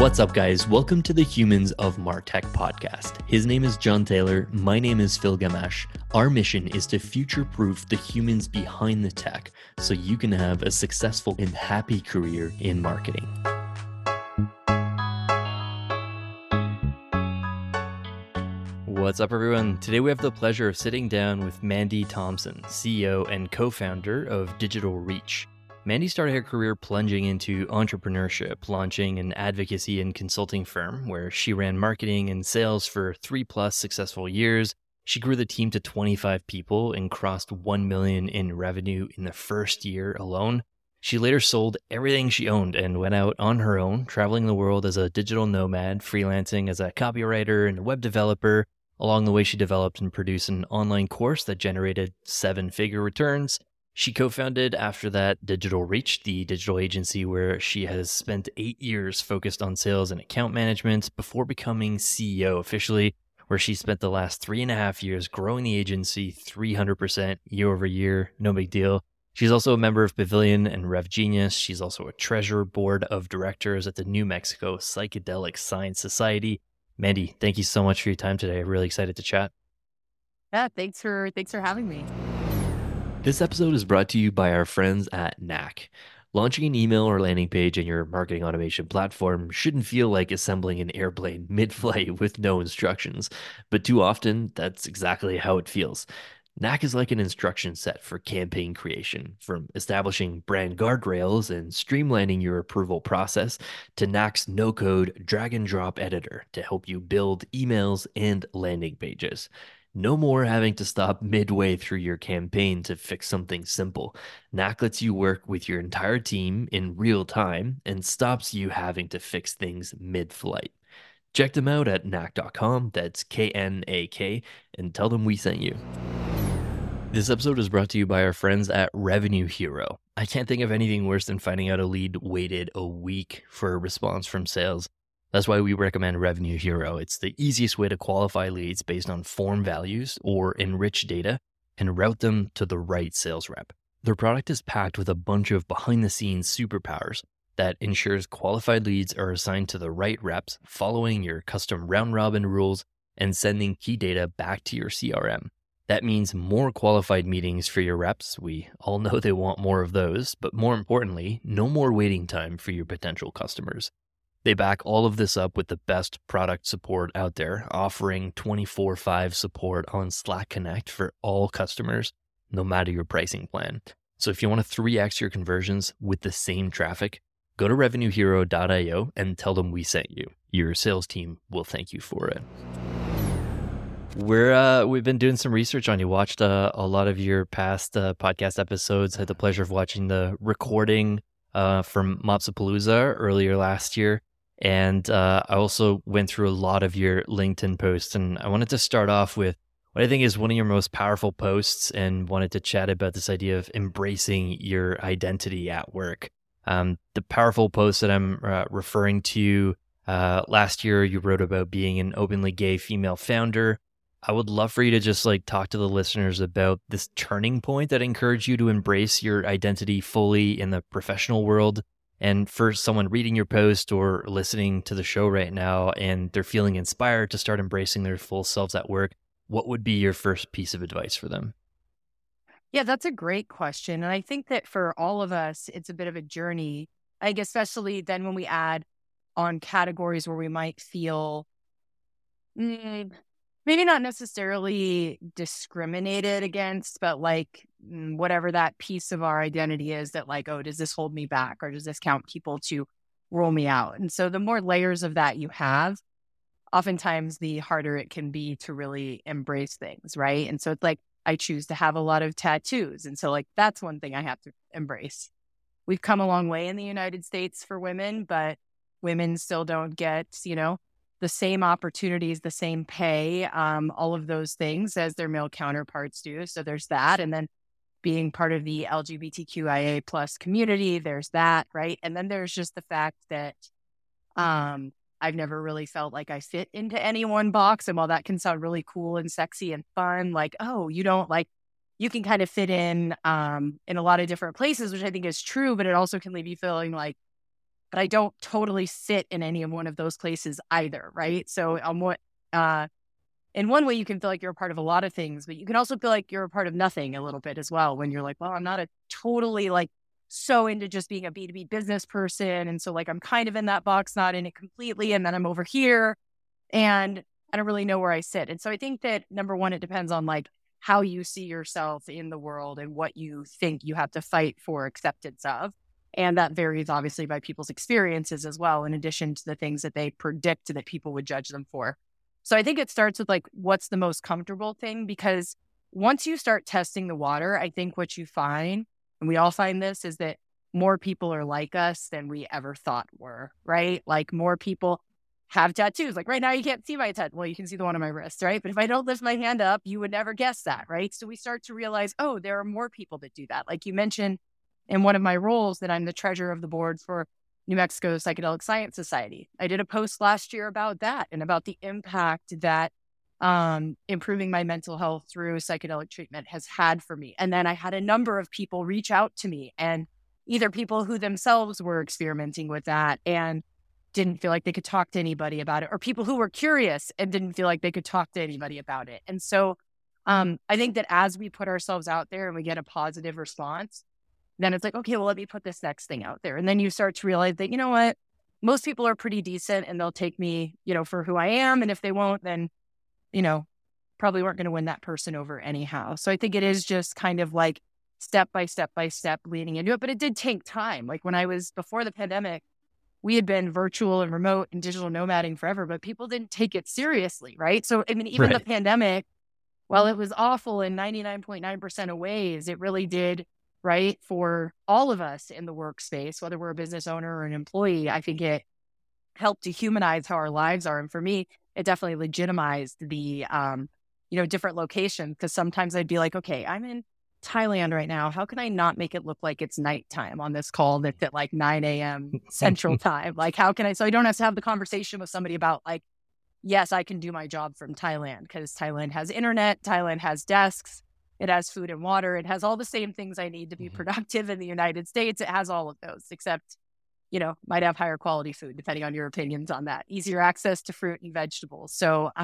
What's up, guys? Welcome to the Humans of Martech podcast. His name is John Taylor. My name is Phil Gamache. Our mission is to future-proof the humans behind the tech so you can have a successful and happy career in marketing. What's up, everyone? Today we have the pleasure of sitting down with Mandy Thompson, CEO and co-founder of Digital Reach. Mandy started her career plunging into entrepreneurship, launching an advocacy and consulting firm where she ran marketing and sales for 3+ successful years. She grew the team to 25 people and crossed 1 million in revenue in the first year alone. She later sold everything she owned and went out on her own, traveling the world as a digital nomad, freelancing as a copywriter and a web developer. Along the way, she developed and produced an online course that generated 7-figure returns. She co-founded after that Digital Reach, the digital agency where she has spent 8 years focused on sales and account management before becoming CEO officially, where she spent the last 3.5 years growing the agency 300% year over year. No big deal. She's also a member of Pavilion and Rev Genius. She's also a treasurer board of directors at the New Mexico Psychedelic Science Society. Mandy, thank you so much for your time today. I'm really excited to chat. Yeah, thanks for having me. This episode is brought to you by our friends at Knack. Launching an email or landing page in your marketing automation platform shouldn't feel like assembling an airplane mid-flight with no instructions, but too often, that's exactly how it feels. Knack is like an instruction set for campaign creation, from establishing brand guardrails and streamlining your approval process to Knack's no-code drag-and-drop editor to help you build emails and landing pages. No more having to stop midway through your campaign to fix something simple. Knack lets you work with your entire team in real time and stops you having to fix things mid-flight. Check them out at knack.com, that's Knak, and tell them we sent you. This episode is brought to you by our friends at Revenue Hero. I can't think of anything worse than finding out a lead waited a week for a response from sales. That's why we recommend Revenue Hero. It's the easiest way to qualify leads based on form values or enrich data and route them to the right sales rep. Their product is packed with a bunch of behind-the-scenes superpowers that ensures qualified leads are assigned to the right reps, following your custom round-robin rules and sending key data back to your CRM. That means more qualified meetings for your reps. We all know they want more of those, but more importantly, no more waiting time for your potential customers. They back all of this up with the best product support out there, offering 24/5 support on Slack Connect for all customers, no matter your pricing plan. So if you want to 3x your conversions with the same traffic, go to revenuehero.io and tell them we sent you. Your sales team will thank you for it. We've been doing some research on you. Watched a lot of your past podcast episodes. Had the pleasure of watching the recording from Mopsapalooza earlier last year. And I also went through a lot of your LinkedIn posts, and I wanted to start off with what I think is one of your most powerful posts and wanted to chat about this idea of embracing your identity at work. The powerful post that I'm referring to, last year you wrote about being an openly gay female founder. I would love for you to just talk to the listeners about this turning point that encouraged you to embrace your identity fully in the professional world. And for someone reading your post or listening to the show right now and they're feeling inspired to start embracing their full selves at work, what would be your first piece of advice for them? Yeah, that's a great question. And I think that for all of us, it's a bit of a journey, like especially then when we add on categories where we might feel maybe not necessarily discriminated against, but whatever that piece of our identity is that oh, does this hold me back or does this count people to rule me out? And so the more layers of that you have, oftentimes the harder it can be to really embrace things, right? And so it's I choose to have a lot of tattoos. And so that's one thing I have to embrace. We've come a long way in the United States for women, but women still don't get, the same opportunities, the same pay, all of those things as their male counterparts do. So there's that. And then being part of the LGBTQIA plus community, there's that, right? And then there's just the fact that I've never really felt like I fit into any one box. And while that can sound really cool and sexy and fun, oh, you don't you can kind of fit in a lot of different places, which I think is true, but it also can leave you feeling but I don't totally sit in any of one of those places either, right? So uh, in one way, you can feel like you're a part of a lot of things, but you can also feel like you're a part of nothing a little bit as well when you're like, well, I'm not a totally like so into just being a B2B business person. And so like I'm kind of in that box, not in it completely. And then I'm over here and I don't really know where I sit. And so I think that number one, it depends on like how you see yourself in the world and what you think you have to fight for acceptance of. And that varies obviously by people's experiences as well, in addition to the things that they predict that people would judge them for. So I think it starts with like, what's the most comfortable thing? Because once you start testing the water, I think what you find, and we all find this, is that more people are like us than we ever thought were, right? Like more people have tattoos. Like right now, you can't see my tattoo. Well, you can see the one on my wrist, right? But if I don't lift my hand up, you would never guess that, right? So we start to realize, oh, there are more people that do that. Like you mentioned in one of my roles that I'm the treasurer of the board for New Mexico Psychedelic Science Society. I did a post last year about that and about the impact that improving my mental health through psychedelic treatment has had for me. And then I had a number of people reach out to me, and either people who themselves were experimenting with that and didn't feel like they could talk to anybody about it, or people who were curious and didn't feel like they could talk to anybody about it. And so I think that as we put ourselves out there and we get a positive response, then it's like, okay, well, let me put this next thing out there. And then you start to realize that, you know what, most people are pretty decent and they'll take me, for who I am. And if they won't, then, probably weren't going to win that person over anyhow. So I think it is just kind of like step by step by step leading into it. But it did take time. Like when I was before the pandemic, we had been virtual and remote and digital nomading forever, but people didn't take it seriously, right? So, I mean, even the Right. pandemic, while it was awful in 99.9% of ways, it really did, right, for all of us in the workspace, whether we're a business owner or an employee. I think it helped to humanize how our lives are. And for me, it definitely legitimized the, different locations. Because sometimes I'd be like, okay, I'm in Thailand right now. How can I not make it look like it's nighttime on this call that's at like 9 a.m. Central Time? Like, how can I, so I don't have to have the conversation with somebody about like, yes, I can do my job from Thailand because Thailand has internet, Thailand has desks, it has food and water, it has all the same things I need to be productive in the United States. It has all of those, except, might have higher quality food, depending on your opinions on that. Easier access to fruit and vegetables.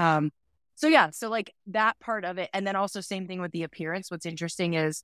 So like that part of it. And then also same thing with the appearance. What's interesting is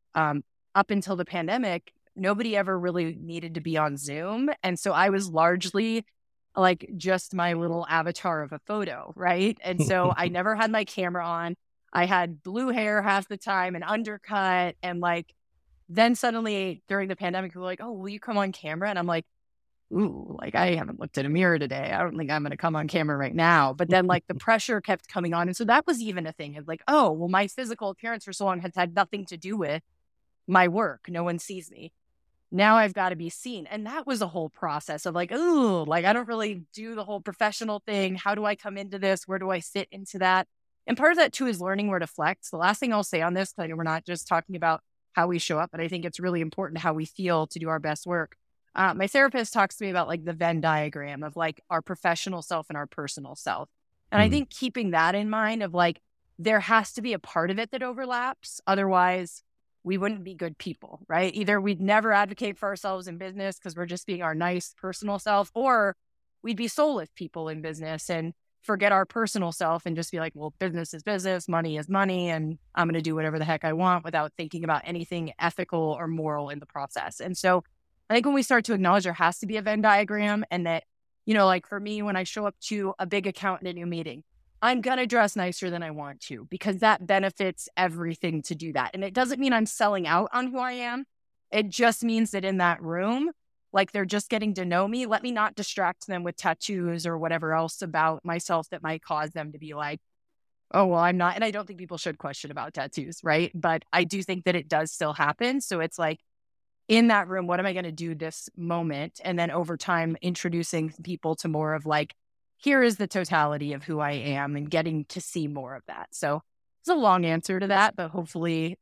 up until the pandemic, nobody ever really needed to be on Zoom. And so I was largely like just my little avatar of a photo, right? And so I never had my camera on. I had blue hair half the time and undercut. And like, then suddenly during the pandemic, we were like, oh, will you come on camera? And I'm like, ooh, like I haven't looked in a mirror today. I don't think I'm going to come on camera right now. But then like the pressure kept coming on. And so that was even a thing of like, oh, well, my physical appearance for so long has had nothing to do with my work. No one sees me. Now I've got to be seen. And that was a whole process of like, ooh, like I don't really do the whole professional thing. How do I come into this? Where do I fit into that? And part of that too is learning where to flex. The last thing I'll say on this, because I know we're not just talking about how we show up, but I think it's really important how we feel to do our best work. My therapist talks to me about like the Venn diagram of like our professional self and our personal self. And I Mm. think keeping that in mind of like, there has to be a part of it that overlaps. Otherwise, we wouldn't be good people, right? Either we'd never advocate for ourselves in business because we're just being our nice personal self, or we'd be soulless people in business and forget our personal self and just be like, well, business is business, money is money, and I'm going to do whatever the heck I want without thinking about anything ethical or moral in the process. And so I think when we start to acknowledge there has to be a Venn diagram, and that, like for me, when I show up to a big account in a new meeting, I'm going to dress nicer than I want to because that benefits everything to do that. And it doesn't mean I'm selling out on who I am. It just means that in that room, like they're just getting to know me. Let me not distract them with tattoos or whatever else about myself that might cause them to be like, oh, well, I'm not. And I don't think people should question about tattoos, right? But I do think that it does still happen. So it's like, in that room, what am I going to do this moment? And then over time, introducing people to more of like, here is the totality of who I am and getting to see more of that. So it's a long answer to that, but hopefully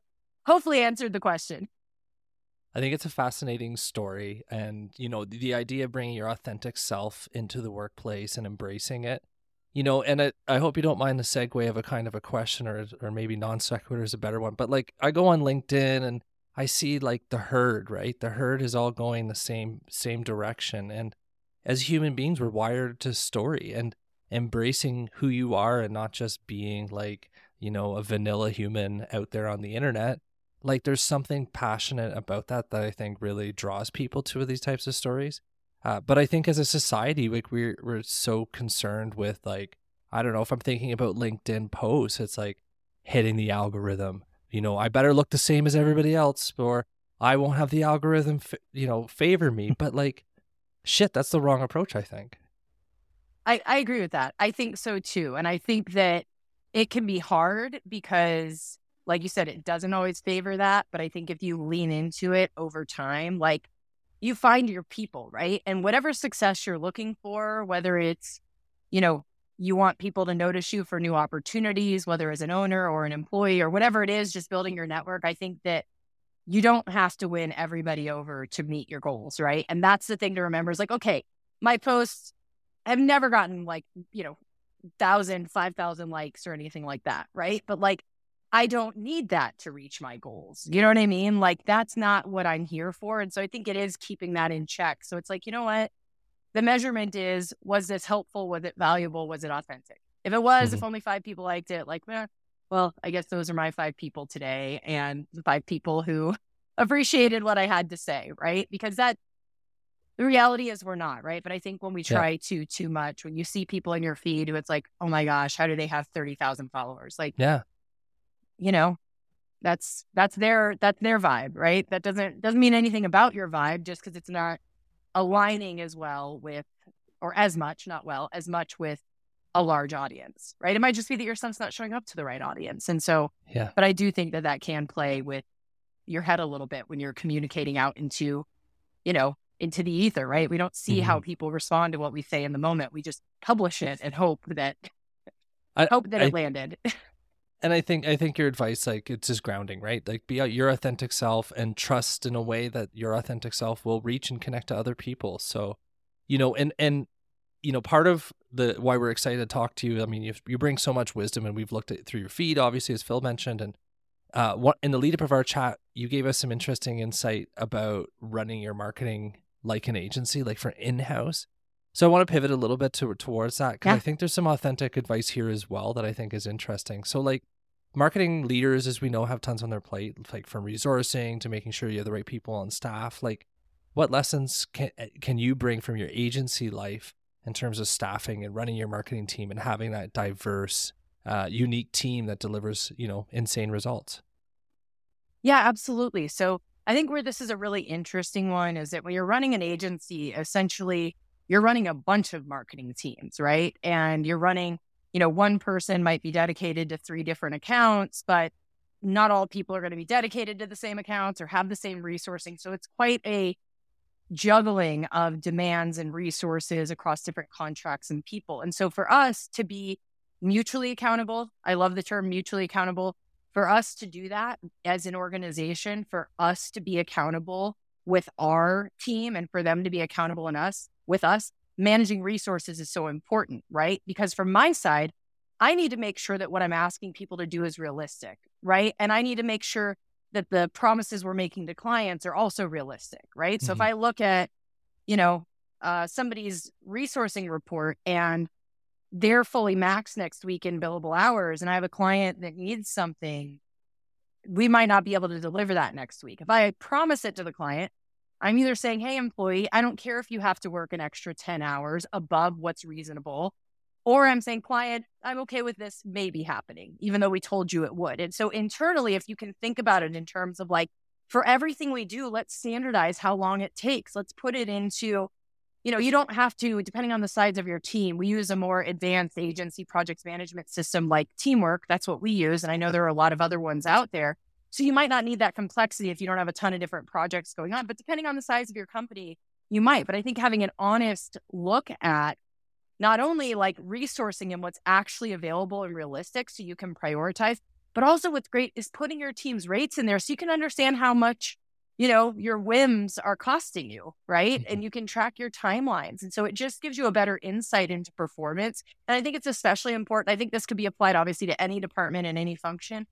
answered the question. I think it's a fascinating story. And, the idea of bringing your authentic self into the workplace and embracing it, and I hope you don't mind the segue of a kind of a question or maybe non sequitur is a better one. But like I go on LinkedIn and I see like the herd, right? The herd is all going the same direction. And as human beings, we're wired to story and embracing who you are and not just being like, a vanilla human out there on the internet. Like there's something passionate about that I think really draws people to these types of stories. But I think as a society, like we're so concerned with like, I don't know, if I'm thinking about LinkedIn posts, it's like hitting the algorithm. I better look the same as everybody else, or I won't have the algorithm, favor me. But like, shit, that's the wrong approach, I think. I agree with that. I think so too. And I think that it can be hard because, like you said, it doesn't always favor that. But I think if you lean into it over time, like you find your people, right? And whatever success you're looking for, whether it's, you want people to notice you for new opportunities, whether as an owner or an employee or whatever it is, just building your network. I think that you don't have to win everybody over to meet your goals, right? And that's the thing to remember is like, okay, my posts have never gotten like, 1,000, 5,000 likes or anything like that, right? But like, I don't need that to reach my goals. You know what I mean? Like, that's not what I'm here for. And so I think it is keeping that in check. So it's like, you know what? The measurement is, was this helpful? Was it valuable? Was it authentic? If it was, if only 5 people liked it, like, well, I guess those are my 5 people today and the 5 people who appreciated what I had to say, right? Because the reality is we're not, right? But I think when we try too much, when you see people in your feed who it's like, oh my gosh, how do they have 30,000 followers? Like, that's their vibe, right? That doesn't mean anything about your vibe just because it's not aligning as well with, or as much, not well, as much with a large audience, right? It might just be that your stuff's not showing up to the right audience. And so, but I do think that can play with your head a little bit when you're communicating out into the ether, right? We don't see how people respond to what we say in the moment. We just publish it and hope that it landed. And I think your advice, like, it's just grounding, right? Like, be your authentic self and trust in a way that your authentic self will reach and connect to other people. So, and part of why we're excited to talk to you, I mean, you bring so much wisdom, and we've looked at through your feed, obviously, as Phil mentioned, and in the lead up of our chat, you gave us some interesting insight about running your marketing like an agency, like for in-house. So I want to pivot a little bit towards that because I think there's some authentic advice here as well that I think is interesting. So like marketing leaders, as we know, have tons on their plate, like from resourcing to making sure you have the right people on staff. Like what lessons can you bring from your agency life in terms of staffing and running your marketing team and having that diverse, unique team that delivers, insane results? Yeah, absolutely. So I think where this is a really interesting one is that when you're running an agency, essentially you're running a bunch of marketing teams, right? And you're running, one person might be dedicated to 3 different accounts, but not all people are going to be dedicated to the same accounts or have the same resourcing. So it's quite a juggling of demands and resources across different contracts and people. And so for us to be mutually accountable, I love the term mutually accountable, for us to do that as an organization, for us to be accountable with our team and for them to be accountable with us, managing resources is so important, right? Because from my side, I need to make sure that what I'm asking people to do is realistic, right? And I need to make sure that the promises we're making to clients are also realistic, right? So if I look at, somebody's resourcing report and they're fully maxed next week in billable hours, and I have a client that needs something, we might not be able to deliver that next week. If I promise it to the client, I'm either saying, hey, employee, I don't care if you have to work an extra 10 hours above what's reasonable. Or I'm saying, client, I'm okay with this maybe happening, even though we told you it would. And so internally, if you can think about it in terms of like, for everything we do, let's standardize how long it takes. Let's put it into, you don't have to, depending on the size of your team, we use a more advanced agency project management system like Teamwork. That's what we use. And I know there are a lot of other ones out there. So you might not need that complexity if you don't have a ton of different projects going on, but depending on the size of your company, you might. But I think having an honest look at not only like resourcing and what's actually available and realistic so you can prioritize, but also what's great is putting your team's rates in there so you can understand how much, your whims are costing you, right? And you can track your timelines. And so it just gives you a better insight into performance. And I think it's especially important. I think this could be applied obviously to any department and any function.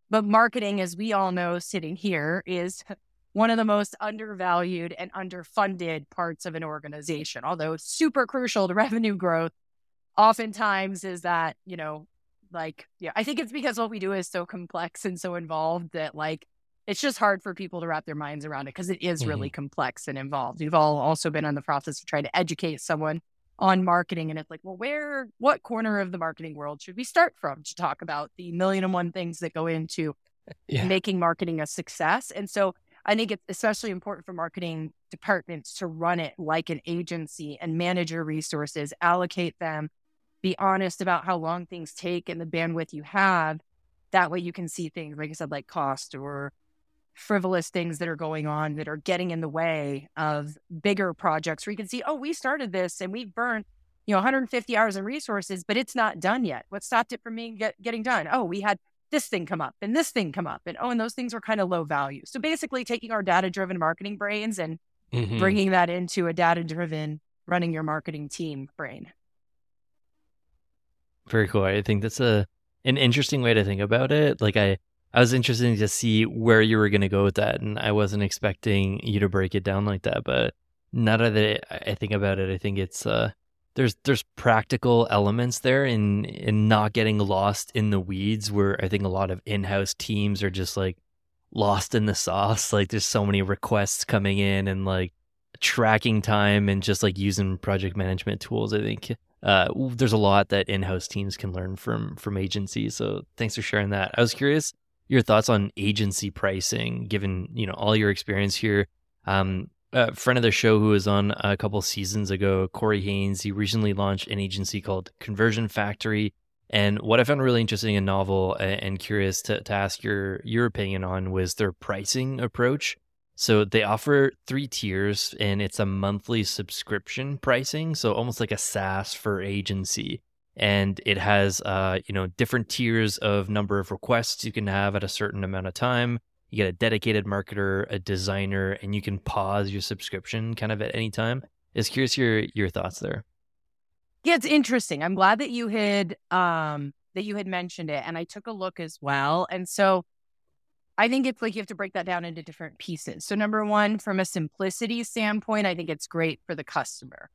But marketing, as we all know, sitting here, is one of the most undervalued and underfunded parts of an organization. Although super crucial to revenue growth, oftentimes is that, I think it's because what we do is so complex and so involved that it's just hard for people to wrap their minds around it because it is really complex and involved. We've all also been on the process of trying to educate someone on marketing. And it's like, well, what corner of the marketing world should we start from to talk about the million and one things that go into making marketing a success? And so I think it's especially important for marketing departments to run it like an agency and manage your resources, allocate them, be honest about how long things take and the bandwidth you have. That way you can see things, like I said, like cost or frivolous things that are going on that are getting in the way of bigger projects where you can see, oh, we started this and we burned, 150 hours of resources, but it's not done yet. What stopped it from being getting done? Oh, we had this thing come up and this thing come up. And those things were kind of low value. So basically taking our data-driven marketing brains and bringing that into a data-driven running your marketing team brain. Very cool. I think that's an interesting way to think about it. I was interested to see where you were going to go with that, and I wasn't expecting you to break it down like that. But now that I think about it, I think it's there's practical elements there in not getting lost in the weeds, where I think a lot of in-house teams are just lost in the sauce. There's so many requests coming in and tracking time and just using project management tools. I think there's a lot that in-house teams can learn from agencies. So thanks for sharing that. I was curious your thoughts on agency pricing, given all your experience here. A friend of the show who was on a couple seasons ago, Corey Haynes, he recently launched an agency called Conversion Factory. And what I found really interesting and novel and curious to ask your opinion on was their pricing approach. So they offer 3 tiers, and it's a monthly subscription pricing, so almost like a SaaS for agency. And it has different tiers of number of requests you can have at a certain amount of time. You get a dedicated marketer, a designer, and you can pause your subscription kind of at any time. I was curious your thoughts there. Yeah, it's interesting. I'm glad that you had mentioned it, and I took a look as well. And so I think it's you have to break that down into different pieces. So number one, from a simplicity standpoint, I think it's great for the customer.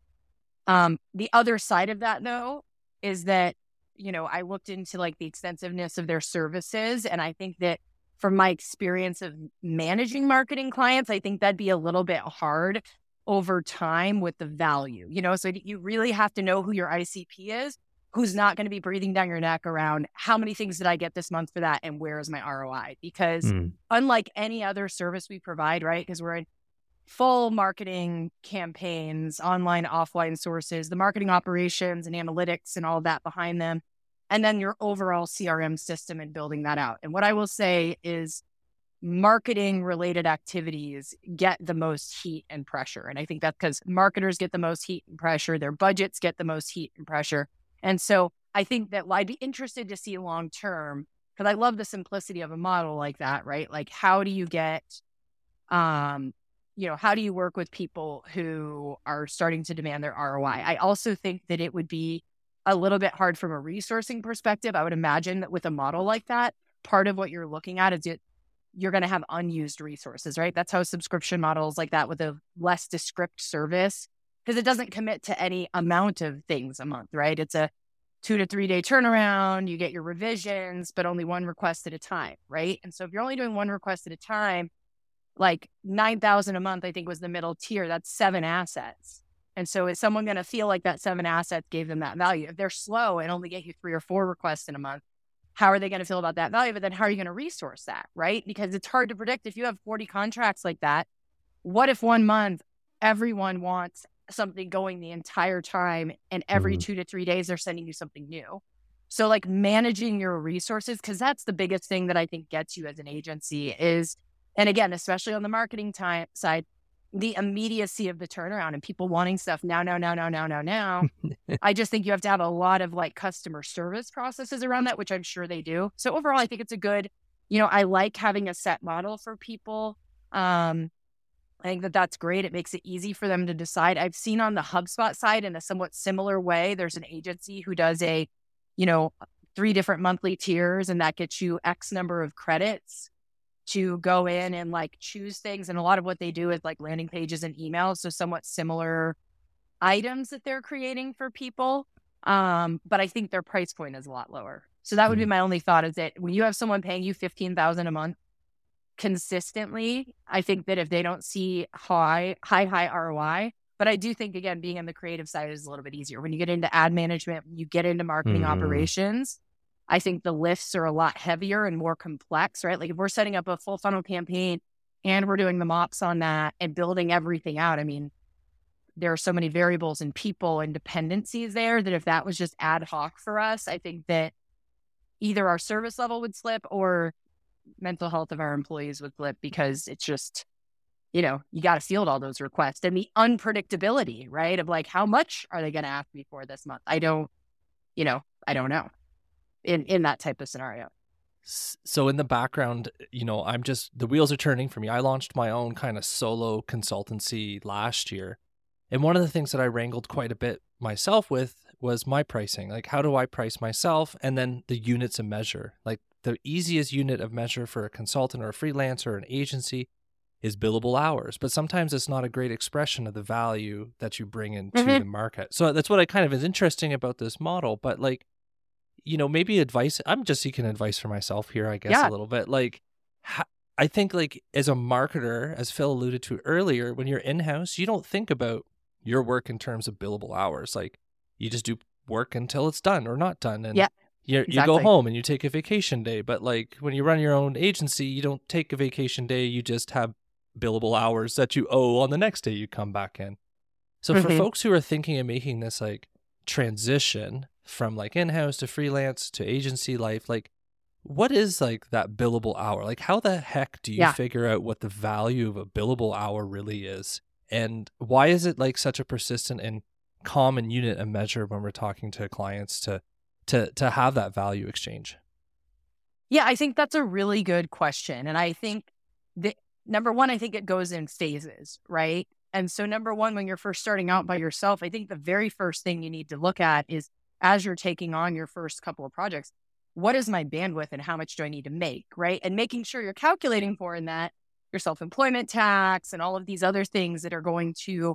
The other side of that, though, is that, I looked into the extensiveness of their services. And I think that from my experience of managing marketing clients, I think that'd be a little bit hard over time with the value, so you really have to know who your ICP is, who's not going to be breathing down your neck around how many things did I get this month for that and where is my ROI? Because unlike any other service we provide, right, because we're in full marketing campaigns, online, offline sources, the marketing operations and analytics and all of that behind them, and then your overall CRM system and building that out. And what I will say is marketing related activities get the most heat and pressure. And I think that's because marketers get the most heat and pressure. Their budgets get the most heat and pressure. And so I think that I'd be interested to see long term, because I love the simplicity of a model like that, right? How do you get, how do you work with people who are starting to demand their ROI? I also think that it would be a little bit hard from a resourcing perspective. I would imagine that with a model like that, part of what you're looking at is you're going to have unused resources, right? That's how subscription models like that with a less descript service, because it doesn't commit to any amount of things a month, right? It's a 2 to 3 day turnaround. You get your revisions, but only one request at a time, right? And so if you're only doing one request at a time, 9,000 a month, I think was the middle tier. That's 7 assets. And so is someone going to feel like that 7 assets gave them that value? If they're slow and only get you 3 or 4 requests in a month, how are they going to feel about that value? But then how are you going to resource that, right? Because it's hard to predict. If you have 40 contracts like that, what if one month everyone wants something going the entire time and every 2 to 3 days they're sending you something new? So managing your resources, because that's the biggest thing that I think gets you as an agency is, and again, especially on the marketing side, the immediacy of the turnaround and people wanting stuff now. I just think you have to have a lot of customer service processes around that, which I'm sure they do. So overall, I think it's a good, I like having a set model for people. I think that that's great. It makes it easy for them to decide. I've seen on the HubSpot side in a somewhat similar way, there's an agency who does a, 3 different monthly tiers, and that gets you X number of credits to go in and like choose things. And a lot of what they do is like landing pages and emails. So somewhat similar items that they're creating for people. But I think their price point is a lot lower. So that would be my only thought, is that when you have someone paying you $15,000 a month consistently, I think that if they don't see high ROI, but I do think, again, being on the creative side is a little bit easier. When you get into ad management, when you get into marketing operations, I think the lifts are a lot heavier and more complex, right? Like if we're setting up a full funnel campaign and we're doing the MOPS on that and building everything out, I mean, there are so many variables and people and dependencies there that if that was just ad hoc for us, I think that either our service level would slip or mental health of our employees would slip, because it's just, you got to field all those requests and the unpredictability, right? Of like, how much are they going to ask me for this month? I don't know in that type of scenario. So in the background, the wheels are turning for me. I launched my own kind of solo consultancy last year. And one of the things that I wrangled quite a bit myself with was my pricing. Like, how do I price myself? And then the units of measure. Like, the easiest unit of measure for a consultant or a freelancer or an agency is billable hours. But sometimes it's not a great expression of the value that you bring into the market. So that's what I kind of is interesting about this model. But like, maybe advice. I'm just seeking advice for myself here, I guess, a little bit. Like, I think like as a marketer, as Phil alluded to earlier, when you're in-house, you don't think about your work in terms of billable hours. Like, you just do work until it's done or not done. And you go home and you take a vacation day. But like when you run your own agency, you don't take a vacation day. You just have billable hours that you owe on the next day you come back in. So for folks who are thinking of making this like transition from like in-house to freelance to agency life, like what is like that billable hour? Like how the heck do you figure out what the value of a billable hour really is? And why is it like such a persistent and common unit of measure when we're talking to clients to have that value exchange? Yeah, I think that's a really good question. And I think that number one, I think it goes in phases, right? And so number one, when you're first starting out by yourself, I think the very first thing you need to look at is, as you're taking on your first couple of projects, what is my bandwidth and how much do I need to make, right? And making sure you're calculating for in that your self-employment tax and all of these other things that are going to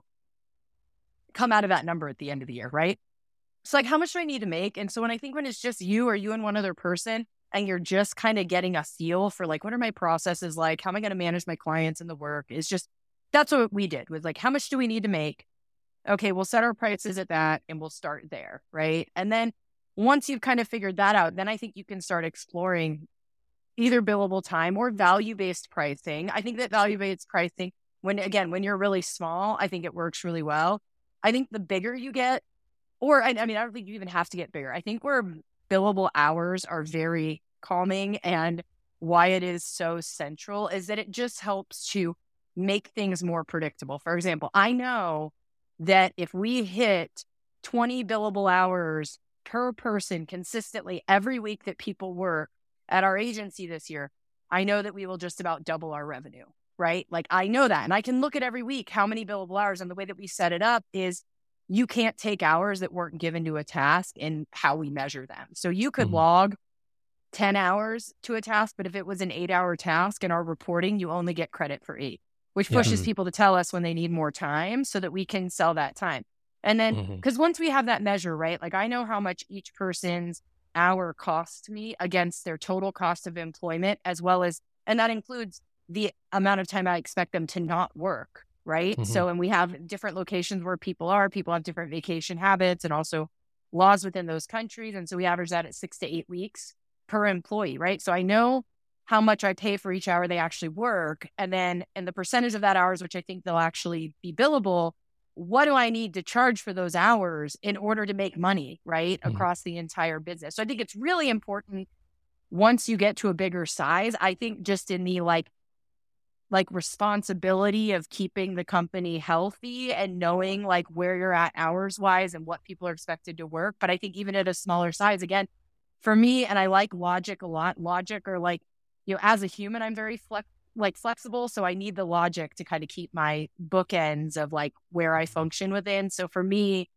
come out of that number at the end of the year, right? So like, how much do I need to make? And so when it's just you or you and one other person, and you're just kind of getting a feel for like, what are my processes like? How am I going to manage my clients and the work? Is just, that's what we did, was like, how much do we need to make? Okay, we'll set our prices at that and we'll start there, right? And then once you've kind of figured that out, then I think you can start exploring either billable time or value-based pricing. I think that value-based pricing, when you're really small, I think it works really well. I think the bigger you get, I don't think you even have to get bigger. I think where billable hours are very calming and why it is so central is that it just helps to make things more predictable. For example, I know that if we hit 20 billable hours per person consistently every week that people work at our agency this year, I know that we will just about double our revenue, right? Like I know that. And I can look at every week how many billable hours, and the way that we set it up is you can't take hours that weren't given to a task in how we measure them. So you could log 10 hours to a task, but if it was an 8-hour task in our reporting, you only get credit for 8, which pushes people to tell us when they need more time so that we can sell that time. And then, because once we have that measure, right, like I know how much each person's hour costs me against their total cost of employment, as well as, and that includes the amount of time I expect them to not work, right? So, and we have different locations where people have different vacation habits and also laws within those countries. And so we average that at 6 to 8 weeks per employee, right? So I know how much I pay for each hour they actually work. And then, and the percentage of that hours, which I think they'll actually be billable, what do I need to charge for those hours in order to make money, right? Across the entire business. So I think it's really important once you get to a bigger size, I think just in the like responsibility of keeping the company healthy and knowing like where you're at hours wise and what people are expected to work. But I think even at a smaller size, again, for me, and I like Logic a lot, Logic, or like, as a human, I'm very flexible. So I need the Logic to kind of keep my bookends of like where I function within. So for me,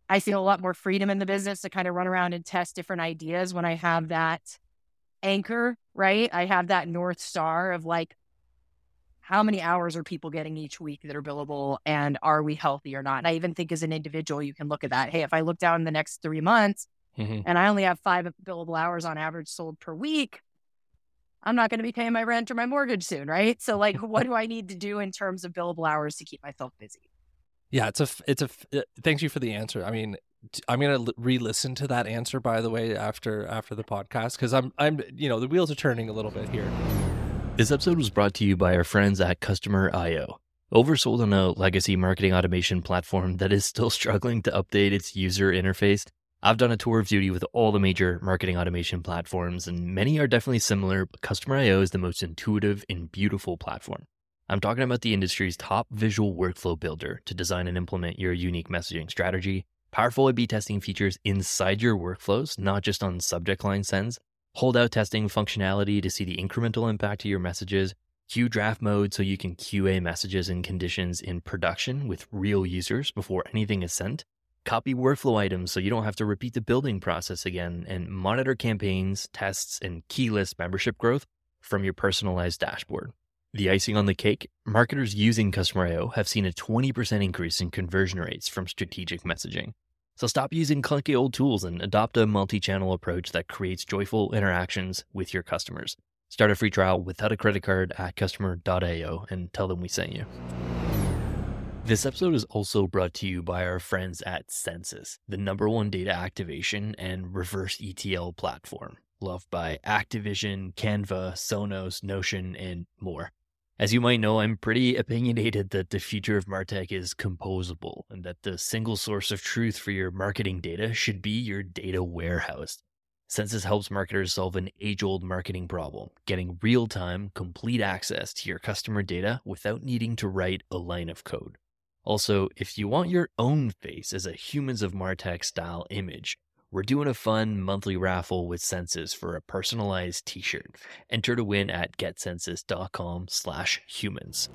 I feel a lot more freedom in the business to kind of run around and test different ideas when I have that anchor, right? I have that North Star of like, how many hours are people getting each week that are billable, and are we healthy or not? And I even think as an individual, you can look at that. Hey, if I look down the next 3 months and I only have 5 billable hours on average sold per week, I'm not going to be paying my rent or my mortgage soon, right? So like, what do I need to do in terms of billable hours to keep myself busy? Yeah, thank you for the answer. I mean, I'm going to re-listen to that answer, by the way, after the podcast, because I'm the wheels are turning a little bit here. This episode was brought to you by our friends at Customer.io. Oversold on a legacy marketing automation platform that is still struggling to update its user interface, I've done a tour of duty with all the major marketing automation platforms, and many are definitely similar, but Customer.io is the most intuitive and beautiful platform. I'm talking about the industry's top visual workflow builder to design and implement your unique messaging strategy, powerful A/B testing features inside your workflows, not just on subject line sends, holdout testing functionality to see the incremental impact of your messages, queue draft mode so you can QA messages and conditions in production with real users before anything is sent, copy workflow items so you don't have to repeat the building process again, and monitor campaigns, tests, and key list membership growth from your personalized dashboard. The icing on the cake, marketers using Customer.io have seen a 20% increase in conversion rates from strategic messaging. So stop using clunky old tools and adopt a multi-channel approach that creates joyful interactions with your customers. Start a free trial without a credit card at Customer.io and tell them we sent you. This episode is also brought to you by our friends at Sensis, the #1 data activation and reverse ETL platform, loved by Activision, Canva, Sonos, Notion, and more. As you might know, I'm pretty opinionated that the future of MarTech is composable and that the single source of truth for your marketing data should be your data warehouse. Sensis helps marketers solve an age-old marketing problem, getting real-time, complete access to your customer data without needing to write a line of code. Also, if you want your own face as a Humans of MarTech style image, we're doing a fun monthly raffle with Sensis for a personalized t-shirt. Enter to win at getsensis.com/humans.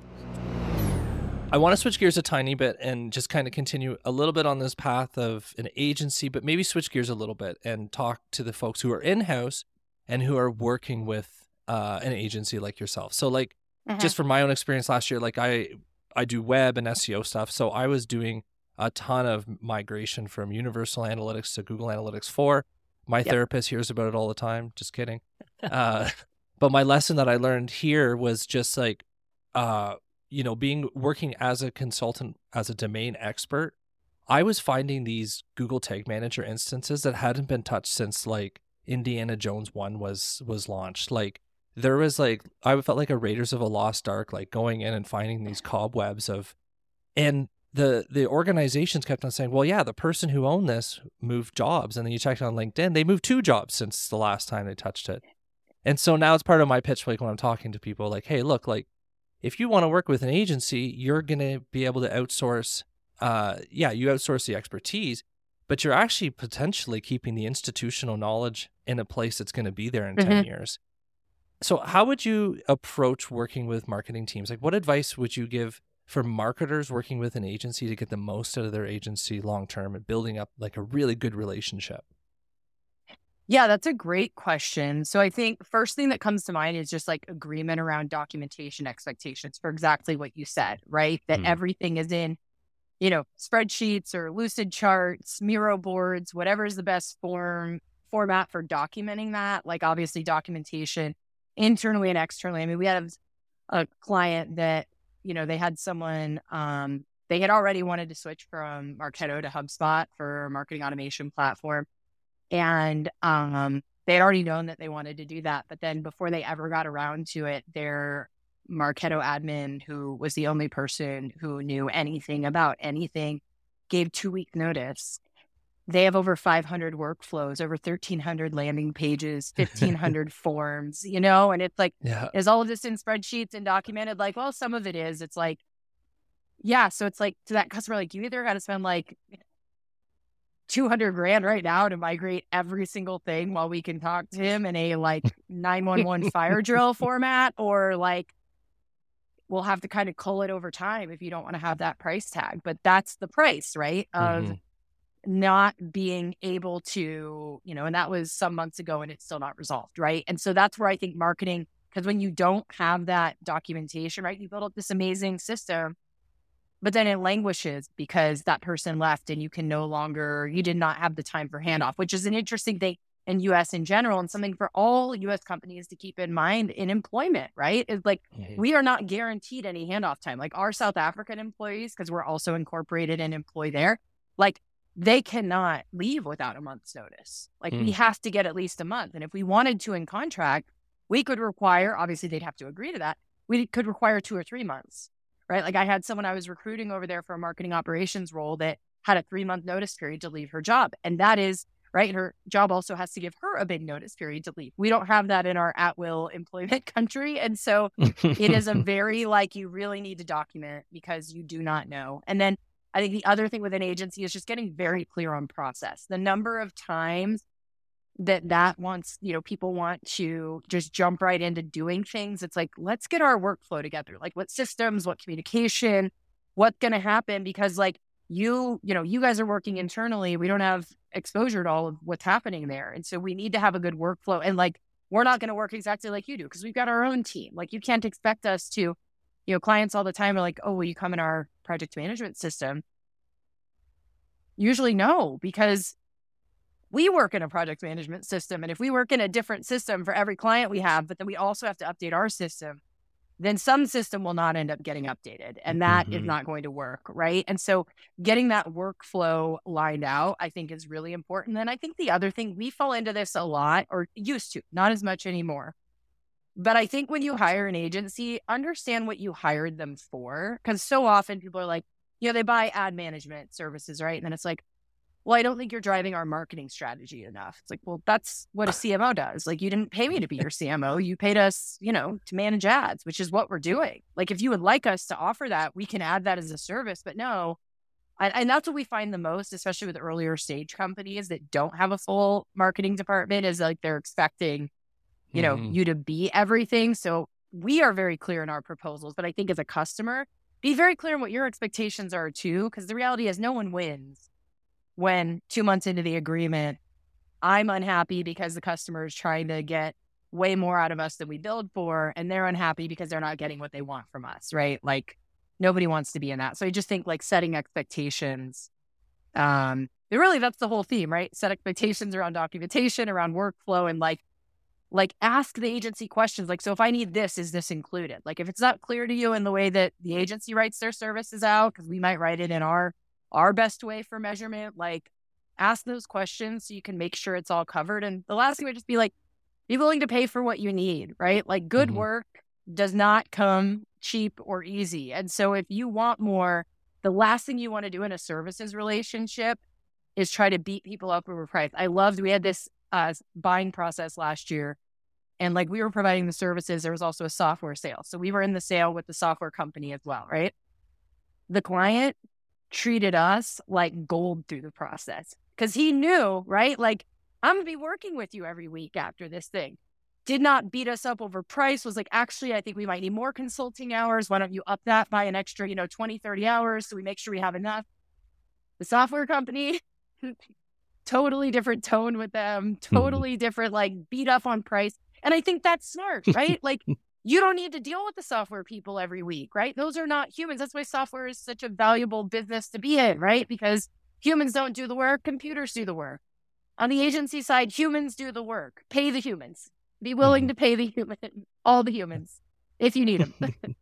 I want to switch gears a tiny bit and just kind of continue a little bit on this path of an agency, but maybe switch gears a little bit and talk to the folks who are in-house and who are working with an agency like yourself. So like, just from my own experience last year, like I do web and SEO stuff. So I was doing a ton of migration from Universal Analytics to Google Analytics 4. My therapist hears about it all the time. Just kidding. But my lesson that I learned here was just like, working as a consultant, as a domain expert, I was finding these Google Tag Manager instances that hadn't been touched since like Indiana Jones 1 was launched. Like there was like, I felt like a Raiders of a Lost Ark, like going in and finding these cobwebs and the organizations kept on saying, well, yeah, the person who owned this moved jobs. And then you checked on LinkedIn, they moved 2 jobs since the last time they touched it. And so now it's part of my pitch, like when I'm talking to people like, hey, look, like if you want to work with an agency, you're going to be able to outsource. You outsource the expertise, but you're actually potentially keeping the institutional knowledge in a place that's going to be there in 10 years. So how would you approach working with marketing teams? Like what advice would you give for marketers working with an agency to get the most out of their agency long-term and building up like a really good relationship? Yeah, that's a great question. So I think first thing that comes to mind is just like agreement around documentation expectations for exactly what you said, right? That everything is in, spreadsheets or Lucid charts, Miro boards, whatever is the best format for documenting that. Like obviously documentation internally and externally. I mean, we had a client that, they had someone, they had already wanted to switch from Marketo to HubSpot for a marketing automation platform. And they had already known that they wanted to do that. But then before they ever got around to it, their Marketo admin, who was the only person who knew anything about anything, gave 2-week notice. They have over 500 workflows, over 1,300 landing pages, 1,500 forms, and it's like, is all of this in spreadsheets and documented? Like, well, some of it is. It's like, yeah. So it's like to that customer, like you either got to spend like $200,000 right now to migrate every single thing while we can talk to him in a like 911 fire drill format, or like we'll have to kind of cull it over time if you don't want to have that price tag. But that's the price, right? Of not being able to, and that was some months ago and it's still not resolved, right? And so that's where I think marketing, because when you don't have that documentation, right, you build up this amazing system, but then it languishes because that person left and you did not have the time for handoff, which is an interesting thing in US in general and something for all US companies to keep in mind in employment, right? Is like, we are not guaranteed any handoff time. Like our South African employees, because we're also incorporated and employed there, like they cannot leave without a month's notice. Like we have to get at least a month. And if we wanted to in contract, we could require, obviously they'd have to agree to that. We could require 2 or 3 months, right? Like I had someone I was recruiting over there for a marketing operations role that had a 3-month notice period to leave her job. And that is, right, her job also has to give her a big notice period to leave. We don't have that in our at-will employment country. And so it is a very, like, you really need to document because you do not know. And then I think the other thing with an agency is just getting very clear on process. The number of times that wants, people want to just jump right into doing things. It's like, let's get our workflow together. Like what systems, what communication, what's going to happen? Because like you guys are working internally. We don't have exposure to all of what's happening there. And so we need to have a good workflow. And like, we're not going to work exactly like you do because we've got our own team. Like you can't expect us to, clients all the time are like, oh, will you come in our project management system? Usually no, because we work in a project management system. And if we work in a different system for every client we have, but then we also have to update our system, then some system will not end up getting updated. And that is not going to work, right? And so getting that workflow lined out, I think is really important. And I think the other thing, we fall into this a lot, or used to, not as much anymore. But I think when you hire an agency, understand what you hired them for. Because so often people are like, they buy ad management services, right? And then it's like, well, I don't think you're driving our marketing strategy enough. It's like, well, that's what a CMO does. Like, you didn't pay me to be your CMO. You paid us, to manage ads, which is what we're doing. Like, if you would like us to offer that, we can add that as a service. But no, and that's what we find the most, especially with earlier stage companies that don't have a full marketing department, is like they're expecting, you to be everything. So we are very clear in our proposals. But I think as a customer, be very clear on what your expectations are too, because the reality is no one wins when 2 months into the agreement, I'm unhappy because the customer is trying to get way more out of us than we billed for, and they're unhappy because they're not getting what they want from us, right? Like nobody wants to be in that. So I just think like setting expectations, really that's the whole theme, right? Set expectations around documentation, around workflow, and like ask the agency questions. Like, so if I need this, is this included? Like if it's not clear to you in the way that the agency writes their services out, because we might write it in our best way for measurement, like ask those questions so you can make sure it's all covered. And the last thing would just be like, be willing to pay for what you need, right? Like good work does not come cheap or easy. And so if you want more, the last thing you want to do in a services relationship is try to beat people up over price. We had this buying process last year, and like we were providing the services. There was also a software sale. So we were in the sale with the software company as well, right? The client treated us like gold through the process because he knew, right? Like, I'm going to be working with you every week after this thing. Did not beat us up over price, was like, actually, I think we might need more consulting hours. Why don't you up that by an extra, 20, 30 hours so we make sure we have enough? The software company, totally different tone with them, totally different, like beat up on price. And I think that's smart, right? Like, you don't need to deal with the software people every week, right? Those are not humans. That's why software is such a valuable business to be in, right? Because humans don't do the work, computers do the work. On the agency side, humans do the work. Pay the humans. Be willing to pay the all the humans, if you need them.